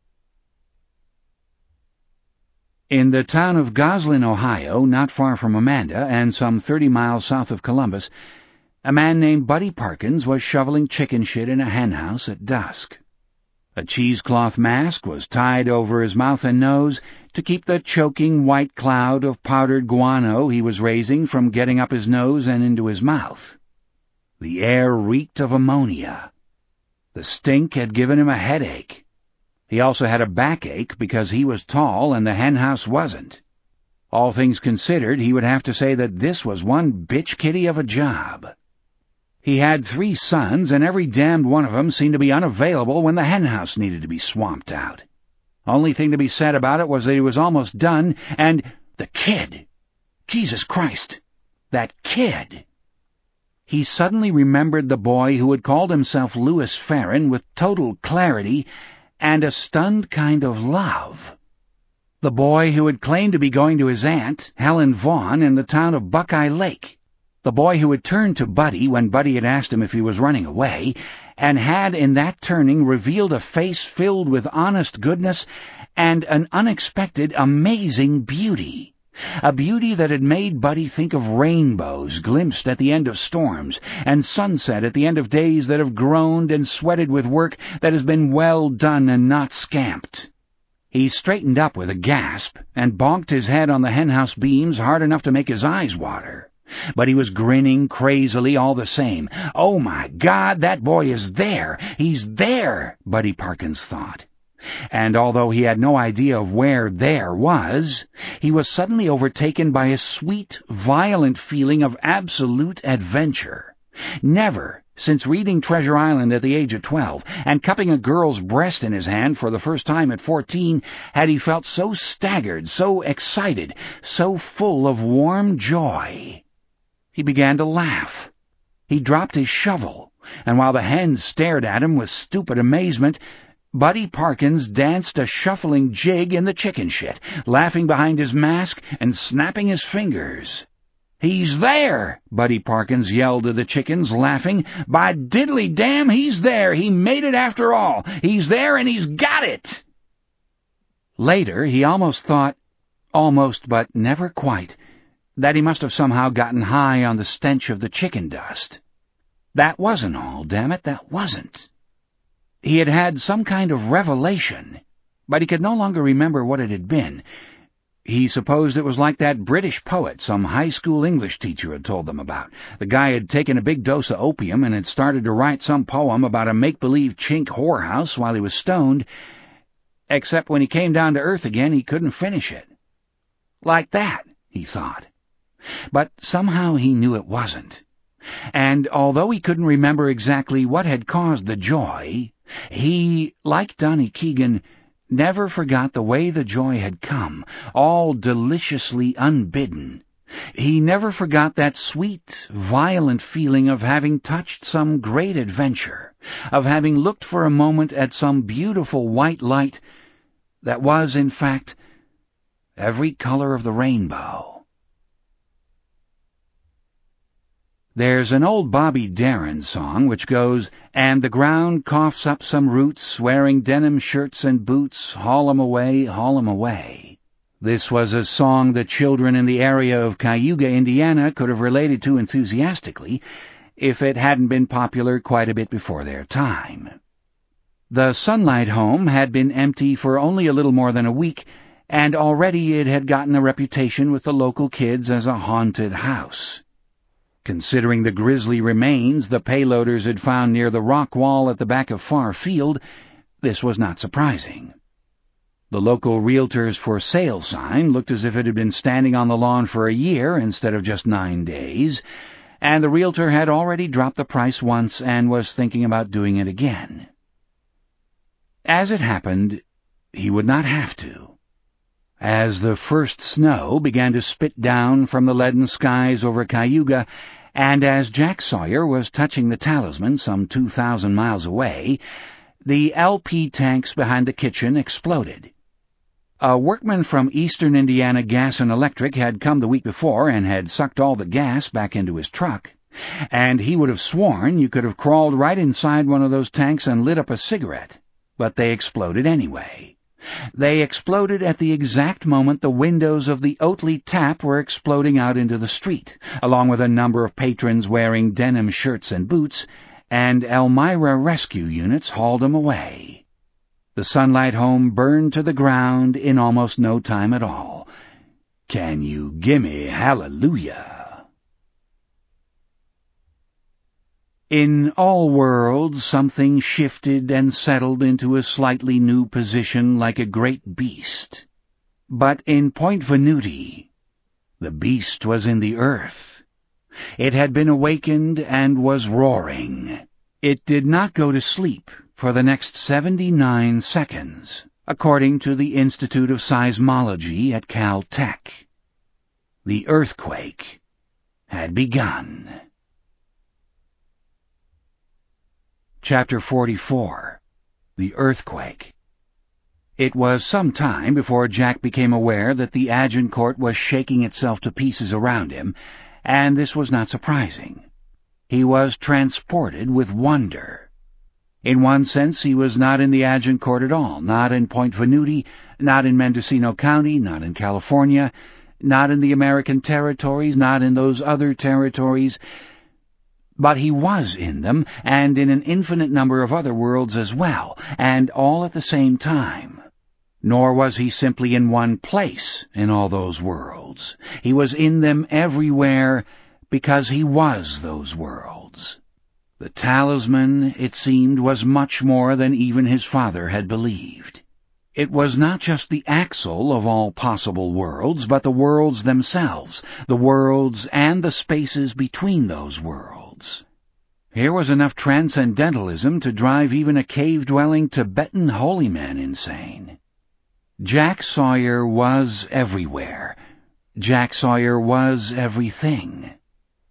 In the town of Goslin, Ohio, not far from Amanda and some 30 miles south of Columbus, a man named Buddy Parkins was shoveling chicken shit in a henhouse at dusk. A cheesecloth mask was tied over his mouth and nose to keep the choking white cloud of powdered guano he was raising from getting up his nose and into his mouth. The air reeked of ammonia. The stink had given him a headache. He also had a backache because he was tall and the henhouse wasn't. All things considered, he would have to say that this was one bitch kitty of a job. He had 3 sons, and every damned one of them seemed to be unavailable when the henhouse needed to be swamped out. Only thing to be said about it was that he was almost done, and the kid! Jesus Christ! That kid! He suddenly remembered the boy who had called himself Louis Farron with total clarity and a stunned kind of love. The boy who had claimed to be going to his aunt, Helen Vaughn, in the town of Buckeye Lake. The boy who had turned to Buddy when Buddy had asked him if he was running away, and had in that turning revealed a face filled with honest goodness and an unexpected, amazing beauty. A beauty that had made Buddy think of rainbows glimpsed at the end of storms, and sunset at the end of days that have groaned and sweated with work that has been well done and not scamped. He straightened up with a gasp and bonked his head on the henhouse beams hard enough to make his eyes water. But he was grinning crazily all the same. Oh, my God, that boy is there! He's there, Buddy Parkins thought. And although he had no idea of where there was, he was suddenly overtaken by a sweet, violent feeling of absolute adventure. Never, since reading Treasure Island at the age of 12 and cupping a girl's breast in his hand for the first time at 14, had he felt so staggered, so excited, so full of warm joy. He began to laugh. He dropped his shovel, and while the hens stared at him with stupid amazement, Buddy Parkins danced a shuffling jig in the chicken shit, laughing behind his mask and snapping his fingers. "He's there!" Buddy Parkins yelled to the chickens, laughing. "By diddly damn, he's there! He made it after all! He's there and he's got it!" Later, he almost thought, almost but never quite, that he must have somehow gotten high on the stench of the chicken dust. That wasn't all, damn it, that wasn't. He had had some kind of revelation, but he could no longer remember what it had been. He supposed it was like that British poet some high school English teacher had told them about. The guy had taken a big dose of opium and had started to write some poem about a make-believe chink whorehouse while he was stoned, except when he came down to earth again he couldn't finish it. Like that, he thought. But somehow he knew it wasn't. And although he couldn't remember exactly what had caused the joy, he, like Donnie Keegan, never forgot the way the joy had come, all deliciously unbidden. He never forgot that sweet, violent feeling of having touched some great adventure, of having looked for a moment at some beautiful white light that was, in fact, every color of the rainbow. There's an old Bobby Darin song which goes, "And the ground coughs up some roots, wearing denim shirts and boots, haul 'em away, haul 'em away." This was a song that children in the area of Cayuga, Indiana could have related to enthusiastically if it hadn't been popular quite a bit before their time. The Sunlight home had been empty for only a little more than a week, and already it had gotten a reputation with the local kids as a haunted house. Considering the grisly remains the payloaders had found near the rock wall at the back of Far Field, this was not surprising. The local realtor's for sale sign looked as if it had been standing on the lawn for a year instead of just 9 days, and the realtor had already dropped the price once and was thinking about doing it again. As it happened, he would not have to. As the first snow began to spit down from the leaden skies over Cayuga, and as Jack Sawyer was touching the Talisman some 2,000 miles away, the LP tanks behind the kitchen exploded. A workman from Eastern Indiana Gas and Electric had come the week before and had sucked all the gas back into his truck, and he would have sworn you could have crawled right inside one of those tanks and lit up a cigarette, but they exploded anyway. They exploded at the exact moment the windows of the Oatley Tap were exploding out into the street, along with a number of patrons wearing denim shirts and boots, and Elmira rescue units hauled them away. The Sunlight home burned to the ground in almost no time at all. Can you gimme hallelujah? In all worlds, something shifted and settled into a slightly new position like a great beast. But in Point Venuti, the beast was in the earth. It had been awakened and was roaring. It did not go to sleep for the next 79 seconds, according to the Institute of Seismology at Caltech. The earthquake had begun. Chapter 44. The Earthquake. It was some time before Jack became aware that the Agincourt was shaking itself to pieces around him, and this was not surprising. He was transported with wonder. In one sense, he was not in the Agincourt at all, not in Point Venuti, not in Mendocino County, not in California, not in the American territories, not in those other territories. But he was in them, and in an infinite number of other worlds as well, and all at the same time. Nor was he simply in one place in all those worlds. He was in them everywhere because he was those worlds. The Talisman, it seemed, was much more than even his father had believed. It was not just the axle of all possible worlds, but the worlds themselves, the worlds and the spaces between those worlds. Here was enough transcendentalism to drive even a cave-dwelling Tibetan holy man insane. Jack Sawyer was everywhere. Jack Sawyer was everything.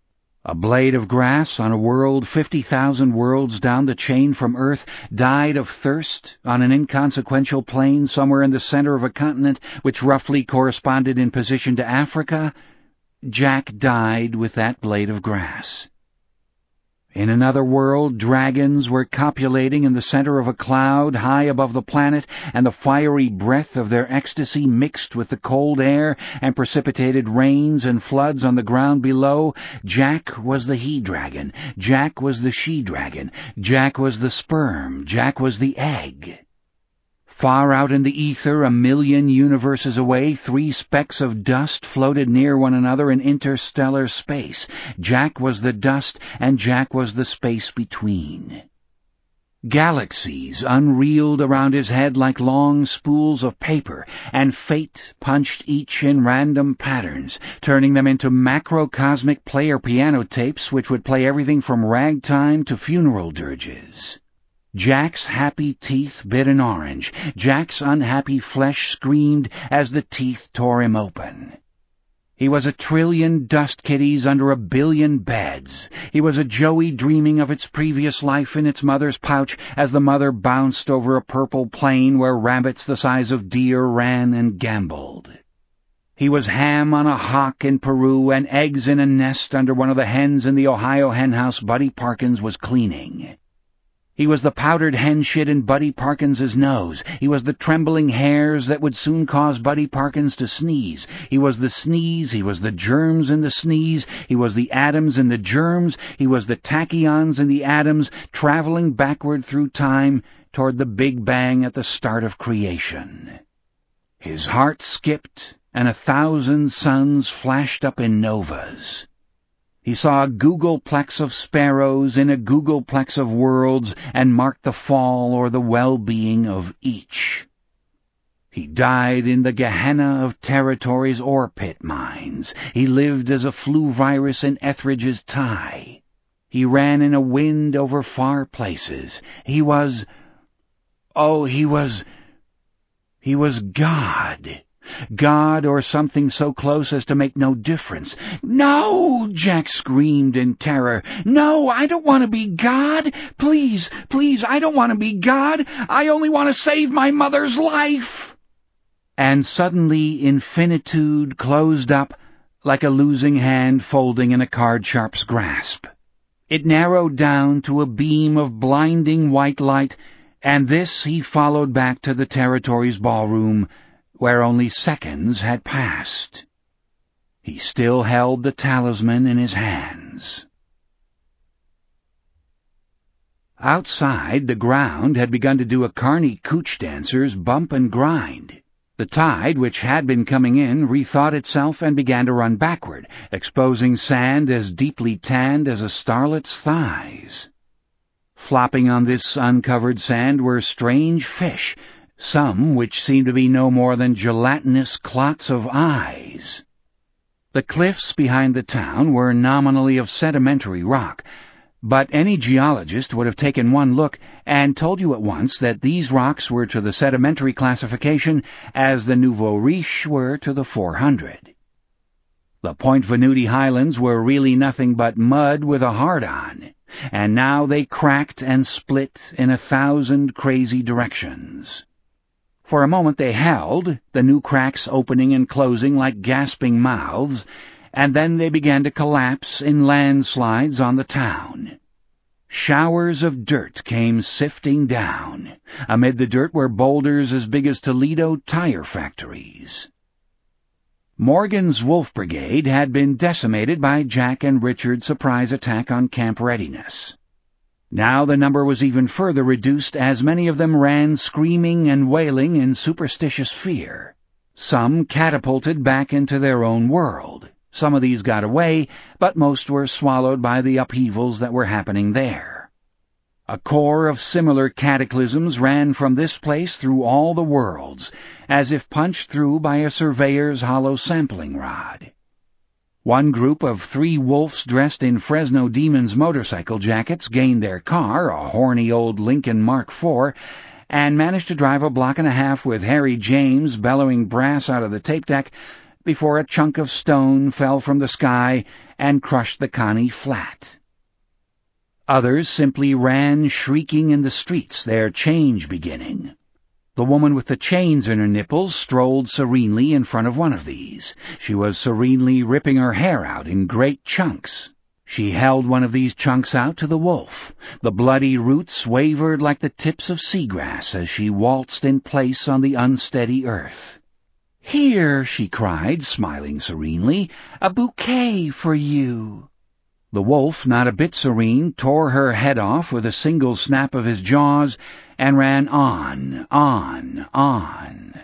A blade of grass on a world 50,000 worlds down the chain from Earth died of thirst on an inconsequential plain somewhere in the center of a continent which roughly corresponded in position to Africa. Jack died with that blade of grass. In another world, dragons were copulating in the center of a cloud high above the planet, and the fiery breath of their ecstasy mixed with the cold air and precipitated rains and floods on the ground below. Jack was the he-dragon. Jack was the she-dragon. Jack was the sperm. Jack was the egg. Far out in the ether, a million universes away, 3 specks of dust floated near one another in interstellar space. Jack was the dust, and Jack was the space between. Galaxies unreeled around his head like long spools of paper, and fate punched each in random patterns, turning them into macrocosmic player piano tapes which would play everything from ragtime to funeral dirges. Jack's happy teeth bit an orange. Jack's unhappy flesh screamed as the teeth tore him open. He was a trillion dust kitties under a billion beds. He was a Joey dreaming of its previous life in its mother's pouch as the mother bounced over a purple plain where rabbits the size of deer ran and gambled. He was ham on a hock in Peru and eggs in a nest under one of the hens in the Ohio henhouse Buddy Parkins was cleaning. He was the powdered hen shit in Buddy Parkins's nose. He was the trembling hairs that would soon cause Buddy Parkins to sneeze. He was the sneeze. He was the germs in the sneeze. He was the atoms in the germs. He was the tachyons in the atoms, traveling backward through time toward the Big Bang at the start of creation. His heart skipped, and 1,000 suns flashed up in novas. He saw a googolplex of sparrows in a googolplex of worlds and marked the fall or the well-being of each. He died in the Gehenna of Territory's ore pit mines. He lived as a flu virus in Etheridge's tie. He ran in a wind over far places. He was God. God, or something so close as to make no difference. "No!" Jack screamed in terror. "No, I don't want to be God! Please, please, I don't want to be God! I only want to save my mother's life!" And suddenly infinitude closed up like a losing hand folding in a card-sharp's grasp. It narrowed down to a beam of blinding white light, and this he followed back to the Territory's ballroom, where only seconds had passed. He still held the talisman in his hands. Outside, the ground had begun to do a carny cooch dancer's bump and grind. The tide, which had been coming in, rethought itself and began to run backward, exposing sand as deeply tanned as a starlet's thighs. Flopping on this uncovered sand were strange fish, some which seemed to be no more than gelatinous clots of eyes. The cliffs behind the town were nominally of sedimentary rock, but any geologist would have taken one look and told you at once that these rocks were to the sedimentary classification as the Nouveau Riche were to the 400. The Point Venuti highlands were really nothing but mud with a hard-on, and now they cracked and split in 1,000 crazy directions. For a moment they held, the new cracks opening and closing like gasping mouths, and then they began to collapse in landslides on the town. Showers of dirt came sifting down. Amid the dirt were boulders as big as Toledo tire factories. Morgan's Wolf Brigade had been decimated by Jack and Richard's surprise attack on Camp Readiness. Now the number was even further reduced as many of them ran screaming and wailing in superstitious fear. Some catapulted back into their own world. Some of these got away, but most were swallowed by the upheavals that were happening there. A core of similar cataclysms ran from this place through all the worlds, as if punched through by a surveyor's hollow sampling rod. One group of 3 wolves dressed in Fresno Demons motorcycle jackets gained their car, a horny old Lincoln Mark IV, and managed to drive a block and a half with Harry James bellowing brass out of the tape deck before a chunk of stone fell from the sky and crushed the Connie flat. Others simply ran shrieking in the streets, their change beginning. The woman with the chains in her nipples strolled serenely in front of one of these. She was serenely ripping her hair out in great chunks. She held one of these chunks out to the wolf. The bloody roots wavered like the tips of seagrass as she waltzed in place on the unsteady earth. "Here," she cried, smiling serenely, "a bouquet for you." The wolf, not a bit serene, tore her head off with a single snap of his jaws and ran on, on, on.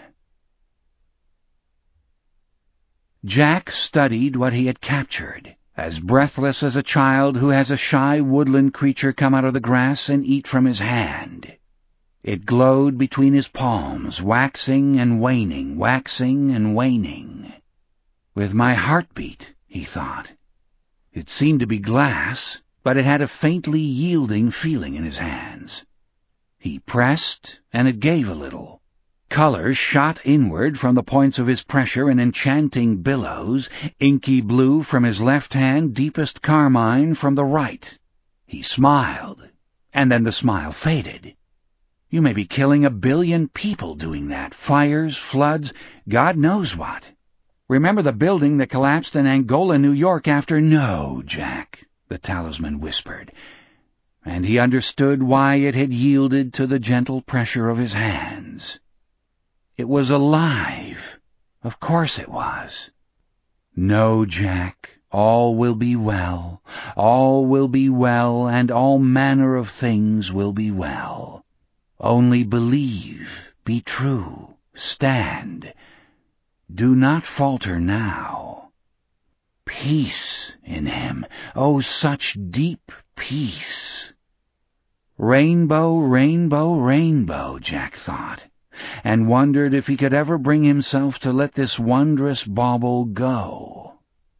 Jack studied what he had captured, as breathless as a child who has a shy woodland creature come out of the grass and eat from his hand. It glowed between his palms, waxing and waning, waxing and waning. "With my heartbeat," he thought. It seemed to be glass, but it had a faintly yielding feeling in his hands. He pressed, and it gave a little. Color shot inward from the points of his pressure in enchanting billows, inky blue from his left hand, deepest carmine from the right. He smiled, and then the smile faded. You may be killing 1 billion people doing that. Fires, floods, God knows what. Remember the building that collapsed in Angola, New York after— "No, Jack," the talisman whispered, and he understood why it had yielded to the gentle pressure of his hands. It was alive. Of course it was. "No, Jack, all will be well. All will be well, and all manner of things will be well. Only believe, be true, stand. Do not falter now." Peace in him. Oh, such deep peace. Rainbow, rainbow, rainbow, Jack thought, and wondered if he could ever bring himself to let this wondrous bauble go.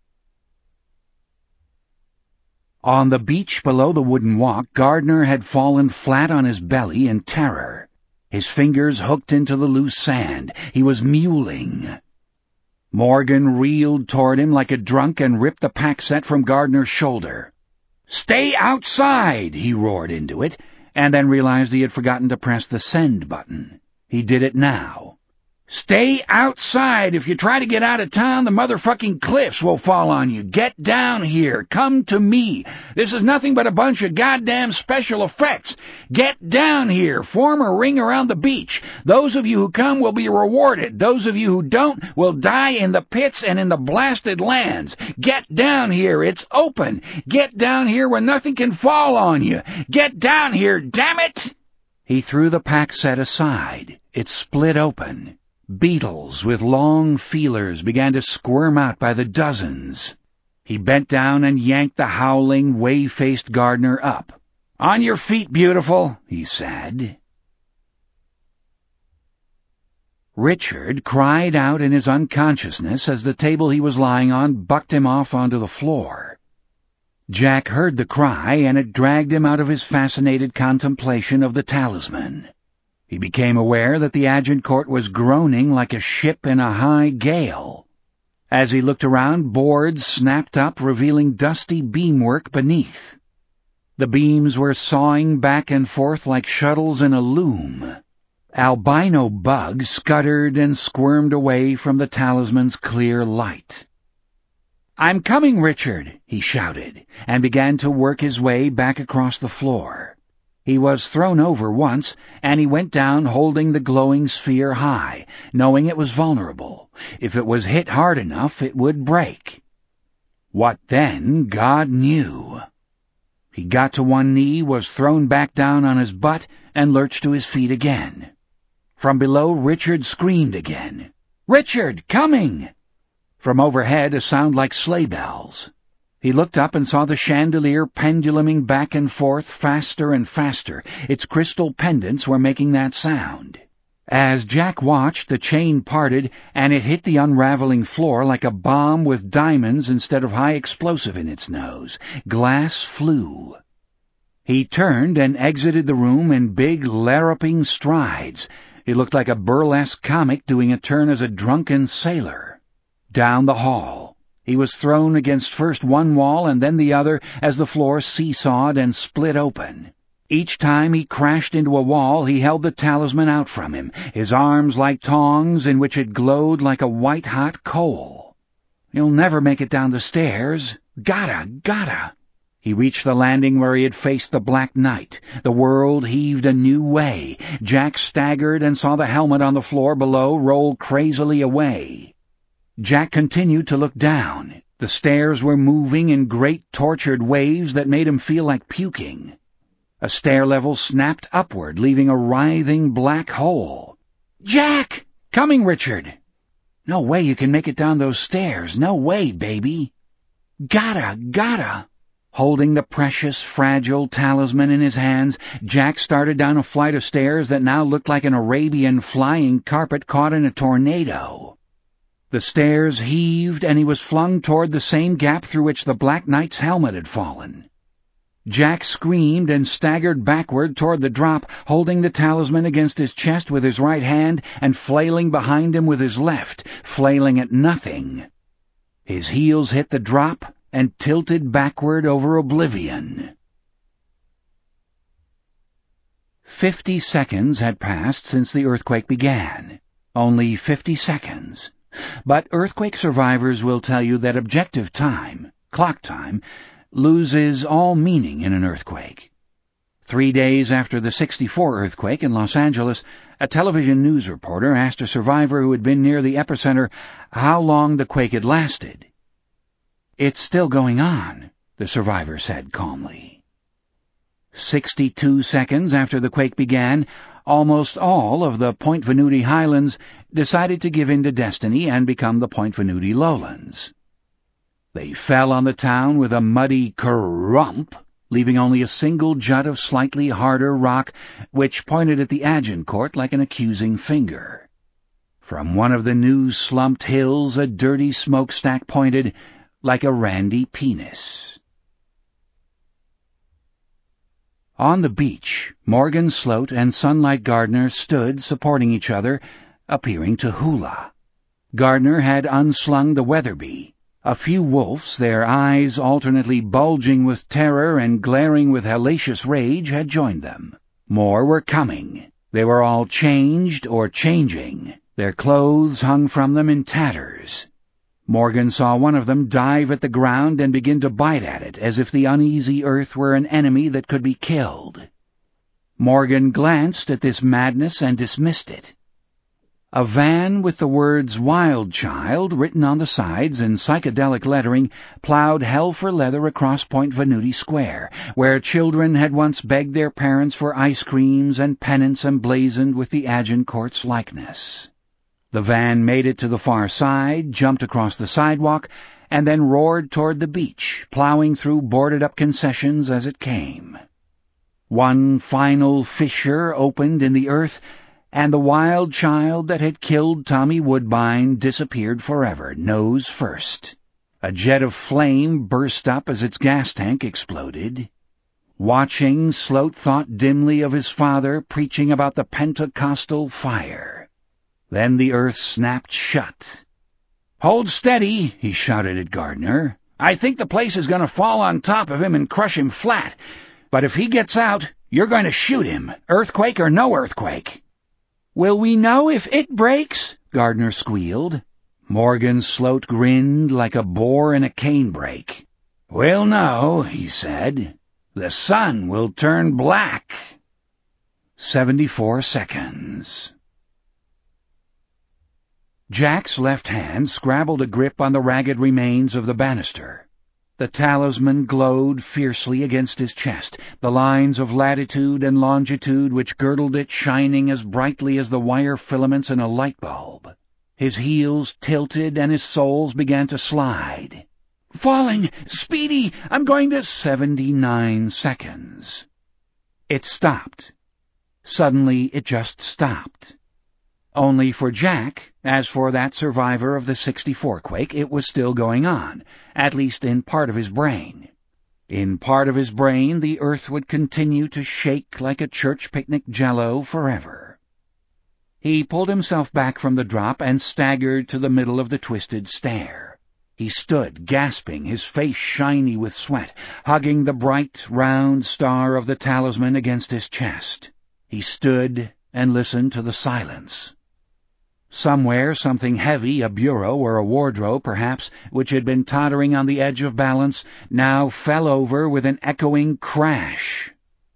On the beach below the wooden walk, Gardner had fallen flat on his belly in terror. His fingers hooked into the loose sand. He was mewling. Morgan reeled toward him like a drunk and ripped the pack set from Gardner's shoulder. "Stay outside!" he roared into it, and then realized he had forgotten to press the send button. He did it now. "Stay outside! If you try to get out of town, the motherfucking cliffs will fall on you. Get down here. Come to me. This is nothing but a bunch of goddamn special effects. Get down here. Form a ring around the beach. Those of you who come will be rewarded. Those of you who don't will die in the pits and in the blasted lands. Get down here. It's open. Get down here where nothing can fall on you. Get down here, damn it!" He threw the pack set aside. It split open. Beetles with long feelers began to squirm out by the dozens. He bent down and yanked the howling, whey-faced Gardner up. "On your feet, beautiful," he said. Richard cried out in his unconsciousness as the table he was lying on bucked him off onto the floor. Jack heard the cry, and it dragged him out of his fascinated contemplation of the talisman. He became aware that the Agincourt was groaning like a ship in a high gale. As he looked around, boards snapped up, revealing dusty beamwork beneath. The beams were sawing back and forth like shuttles in a loom. Albino bugs scuttered and squirmed away from the talisman's clear light. "I'm coming, Richard," he shouted, and began to work his way back across the floor. He was thrown over once, and he went down holding the glowing sphere high, knowing it was vulnerable. If it was hit hard enough, it would break. What then, God knew. He got to one knee, was thrown back down on his butt, and lurched to his feet again. From below, Richard screamed again. "Richard, coming!" From overhead, a sound like sleigh bells. He looked up and saw the chandelier penduluming back and forth faster and faster. Its crystal pendants were making that sound. As Jack watched, the chain parted, and it hit the unraveling floor like a bomb with diamonds instead of high explosive in its nose. Glass flew. He turned and exited the room in big, larruping strides. He looked like a burlesque comic doing a turn as a drunken sailor. Down the hall. He was thrown against first one wall and then the other as the floor seesawed and split open. Each time he crashed into a wall, he held the talisman out from him, his arms like tongs in which it glowed like a white-hot coal. "You'll never make it down the stairs. Gotta." He reached the landing where he had faced the Black Knight. The world heaved a new way. Jack staggered and saw the helmet on the floor below roll crazily away. Jack continued to look down. The stairs were moving in great tortured waves that made him feel like puking. A stair level snapped upward, leaving a writhing black hole. "Jack! Coming, Richard!" "No way you can make it down those stairs. No way, baby." Gotta. Holding the precious, fragile talisman in his hands, Jack started down a flight of stairs that now looked like an Arabian flying carpet caught in a tornado. The stairs heaved, and he was flung toward the same gap through which the Black Knight's helmet had fallen. Jack screamed and staggered backward toward the drop, holding the talisman against his chest with his right hand and flailing behind him with his left, flailing at nothing. His heels hit the drop and tilted backward over oblivion. 50 seconds had passed since the earthquake began. Only 50 seconds. But earthquake survivors will tell you that objective time, clock time, loses all meaning in an earthquake. 3 days after the '64 earthquake in Los Angeles, a television news reporter asked a survivor who had been near the epicenter how long the quake had lasted. "It's still going on," the survivor said calmly. 62 seconds after the quake began, almost all of the Point Venuti highlands decided to give in to destiny and become the Point Venuti lowlands. They fell on the town with a muddy kerrump, leaving only a single jut of slightly harder rock which pointed at the Agincourt like an accusing finger. From one of the news-slumped hills a dirty smokestack pointed like a randy penis. On the beach, Morgan Sloat and Sunlight Gardner stood supporting each other, appearing to hula. Gardner had unslung the Weatherby. A few wolves, their eyes alternately bulging with terror and glaring with hellacious rage, had joined them. More were coming. They were all changed or changing. Their clothes hung from them in tatters. Morgan saw one of them dive at the ground and begin to bite at it, as if the uneasy earth were an enemy that could be killed. Morgan glanced at this madness and dismissed it. A van with the words "Wild Child" written on the sides in psychedelic lettering plowed hell for leather across Point Venuti Square, where children had once begged their parents for ice creams and pennants emblazoned with the Agincourt's likeness. The van made it to the far side, jumped across the sidewalk, and then roared toward the beach, plowing through boarded-up concessions as it came. One final fissure opened in the earth, and the wild child that had killed Tommy Woodbine disappeared forever, nose first. A jet of flame burst up as its gas tank exploded. Watching, Sloat thought dimly of his father preaching about the Pentecostal fire. Then the earth snapped shut. "Hold steady," he shouted at Gardner. "I think the place is going to fall on top of him and crush him flat. But if he gets out, you're going to shoot him, earthquake or no earthquake." "Will we know if it breaks?" Gardner squealed. Morgan Sloat grinned like a boar in a canebrake. "We'll know," he said. "The sun will turn black." 74 seconds. Jack's left hand scrabbled a grip on the ragged remains of the banister. The talisman glowed fiercely against his chest, the lines of latitude and longitude which girdled it shining as brightly as the wire filaments in a light bulb. His heels tilted and his soles began to slide. "Falling! Speedy! I'm going to—" 79 seconds. It stopped. Suddenly it just stopped. Only for Jack, as for that survivor of the '64 quake, it was still going on, at least in part of his brain. In part of his brain, the earth would continue to shake like a church picnic jello forever. He pulled himself back from the drop and staggered to the middle of the twisted stair. He stood, gasping, his face shiny with sweat, hugging the bright, round star of the talisman against his chest. He stood and listened to the silence. Somewhere something heavy, a bureau or a wardrobe perhaps, which had been tottering on the edge of balance, now fell over with an echoing crash.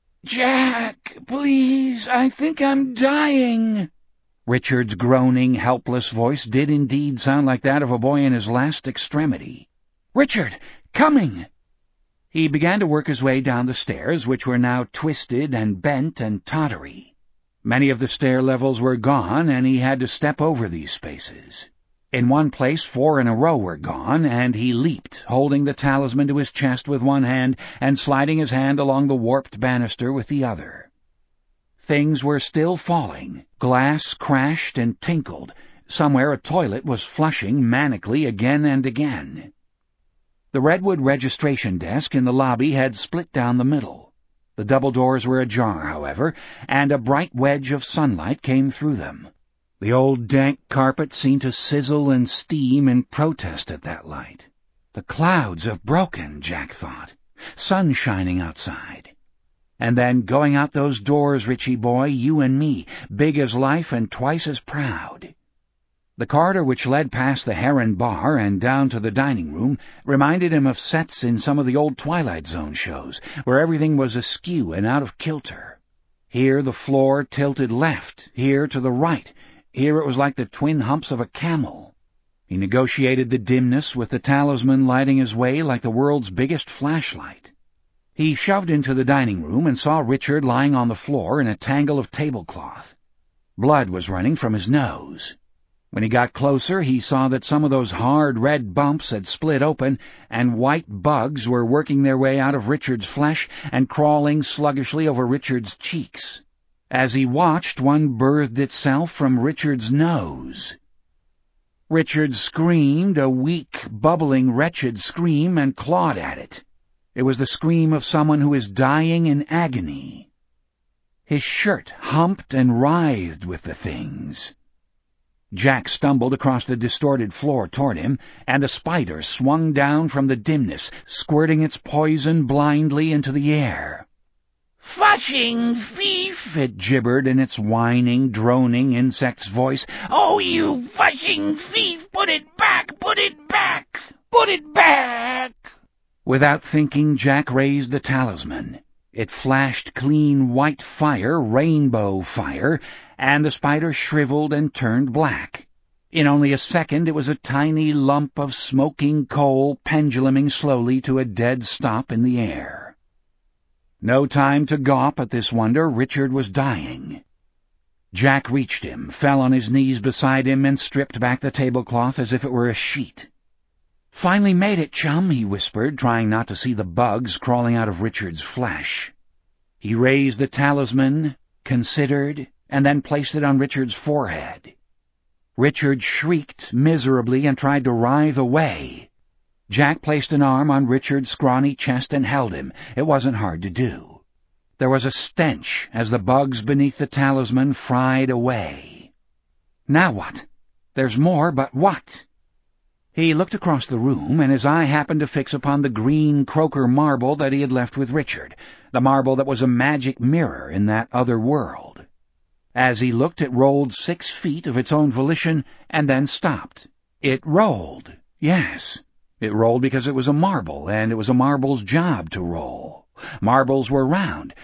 "Jack, please, I think I'm dying." Richard's groaning, helpless voice did indeed sound like that of a boy in his last extremity. "Richard, coming!" He began to work his way down the stairs, which were now twisted and bent and tottery. Many of the stair levels were gone, and he had to step over these spaces. In one place 4 in a row were gone, and he leaped, holding the talisman to his chest with one hand and sliding his hand along the warped banister with the other. Things were still falling. Glass crashed and tinkled. Somewhere a toilet was flushing manically again and again. The redwood registration desk in the lobby had split down the middle. The double doors were ajar, however, and a bright wedge of sunlight came through them. The old dank carpet seemed to sizzle and steam in protest at that light. The clouds have broken, Jack thought. Sun shining outside. And then, going out those doors, Richie boy, you and me, big as life and twice as proud. The corridor which led past the Heron Bar and down to the dining room reminded him of sets in some of the old Twilight Zone shows, where everything was askew and out of kilter. Here the floor tilted left, here to the right. Here it was like the twin humps of a camel. He negotiated the dimness with the talisman lighting his way like the world's biggest flashlight. He shoved into the dining room and saw Richard lying on the floor in a tangle of tablecloth. Blood was running from his nose. When he got closer, he saw that some of those hard red bumps had split open, and white bugs were working their way out of Richard's flesh and crawling sluggishly over Richard's cheeks. As he watched, one birthed itself from Richard's nose. Richard screamed, a weak, bubbling, wretched scream, and clawed at it. It was the scream of someone who is dying in agony. His shirt humped and writhed with the things. Jack stumbled across the distorted floor toward him, and the spider swung down from the dimness, squirting its poison blindly into the air. "Fushing thief!" it gibbered in its whining, droning insect's voice. "Oh, you fushing thief! Put it back! Put it back! Put it back!" Without thinking, Jack raised the talisman. It flashed clean white fire, rainbow fire, and the spider shriveled and turned black. In only a second it was a tiny lump of smoking coal penduluming slowly to a dead stop in the air. No time to gawp at this wonder. Richard was dying. Jack reached him, fell on his knees beside him, and stripped back the tablecloth as if it were a sheet. "Finally made it, chum," he whispered, trying not to see the bugs crawling out of Richard's flesh. He raised the talisman, considered, and then placed it on Richard's forehead. Richard shrieked miserably and tried to writhe away. Jack placed an arm on Richard's scrawny chest and held him. It wasn't hard to do. There was a stench as the bugs beneath the talisman fried away. Now what? There's more, but what? He looked across the room, and his eye happened to fix upon the green croaker marble that he had left with Richard, the marble that was a magic mirror in that other world. As he looked, it rolled 6 feet of its own volition, and then stopped. It rolled, yes. It rolled because it was a marble, and it was a marble's job to roll. Marbles were round,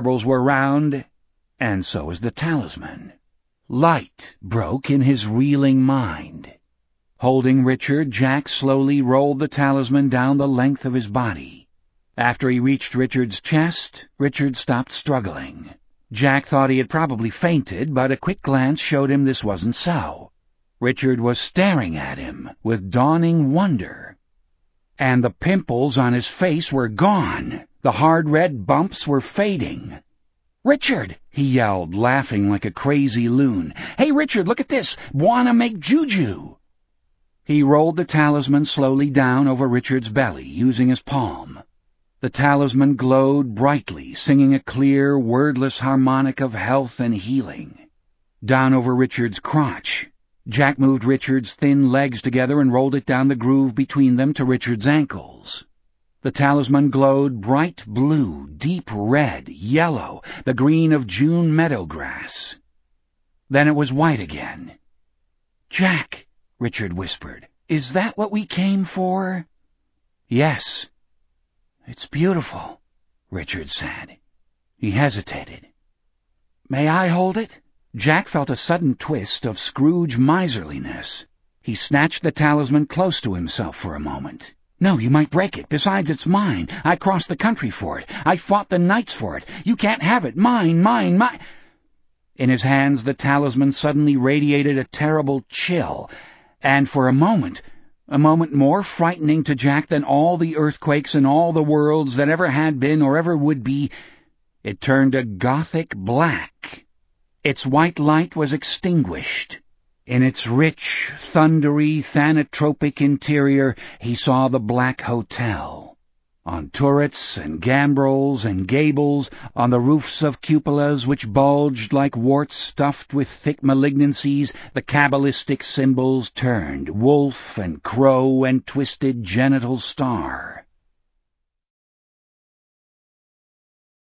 and so was the talisman. Light broke in his reeling mind. Holding Richard, Jack slowly rolled the talisman down the length of his body. After he reached Richard's chest, Richard stopped struggling. Jack thought he had probably fainted, but a quick glance showed him this wasn't so. Richard was staring at him with dawning wonder. And the pimples on his face were gone. The hard red bumps were fading. "Richard!" he yelled, laughing like a crazy loon. "Hey, Richard, look at this! Wanna make juju!" He rolled the talisman slowly down over Richard's belly, using his palm. The talisman glowed brightly, singing a clear, wordless harmonic of health and healing. Down over Richard's crotch. Jack moved Richard's thin legs together and rolled it down the groove between them to Richard's ankles. The talisman glowed bright blue, deep red, yellow, the green of June meadow grass. Then it was white again. "Jack," Richard whispered, "is that what we came for?" "Yes." "It's beautiful," Richard said. He hesitated. "May I hold it?" Jack felt a sudden twist of Scrooge miserliness. He snatched the talisman close to himself for a moment. "No, you might break it. Besides, it's mine. I crossed the country for it. I fought the knights for it. You can't have it. Mine, mine, mine." In his hands the talisman suddenly radiated a terrible chill, and for a moment more frightening to Jack than all the earthquakes in all the worlds that ever had been or ever would be, it turned a gothic black. Its white light was extinguished. In its rich, thundery, thanatropic interior he saw the Black Hotel. On turrets and gambrels and gables, on the roofs of cupolas which bulged like warts stuffed with thick malignancies, the cabalistic symbols turned, wolf and crow and twisted genital star.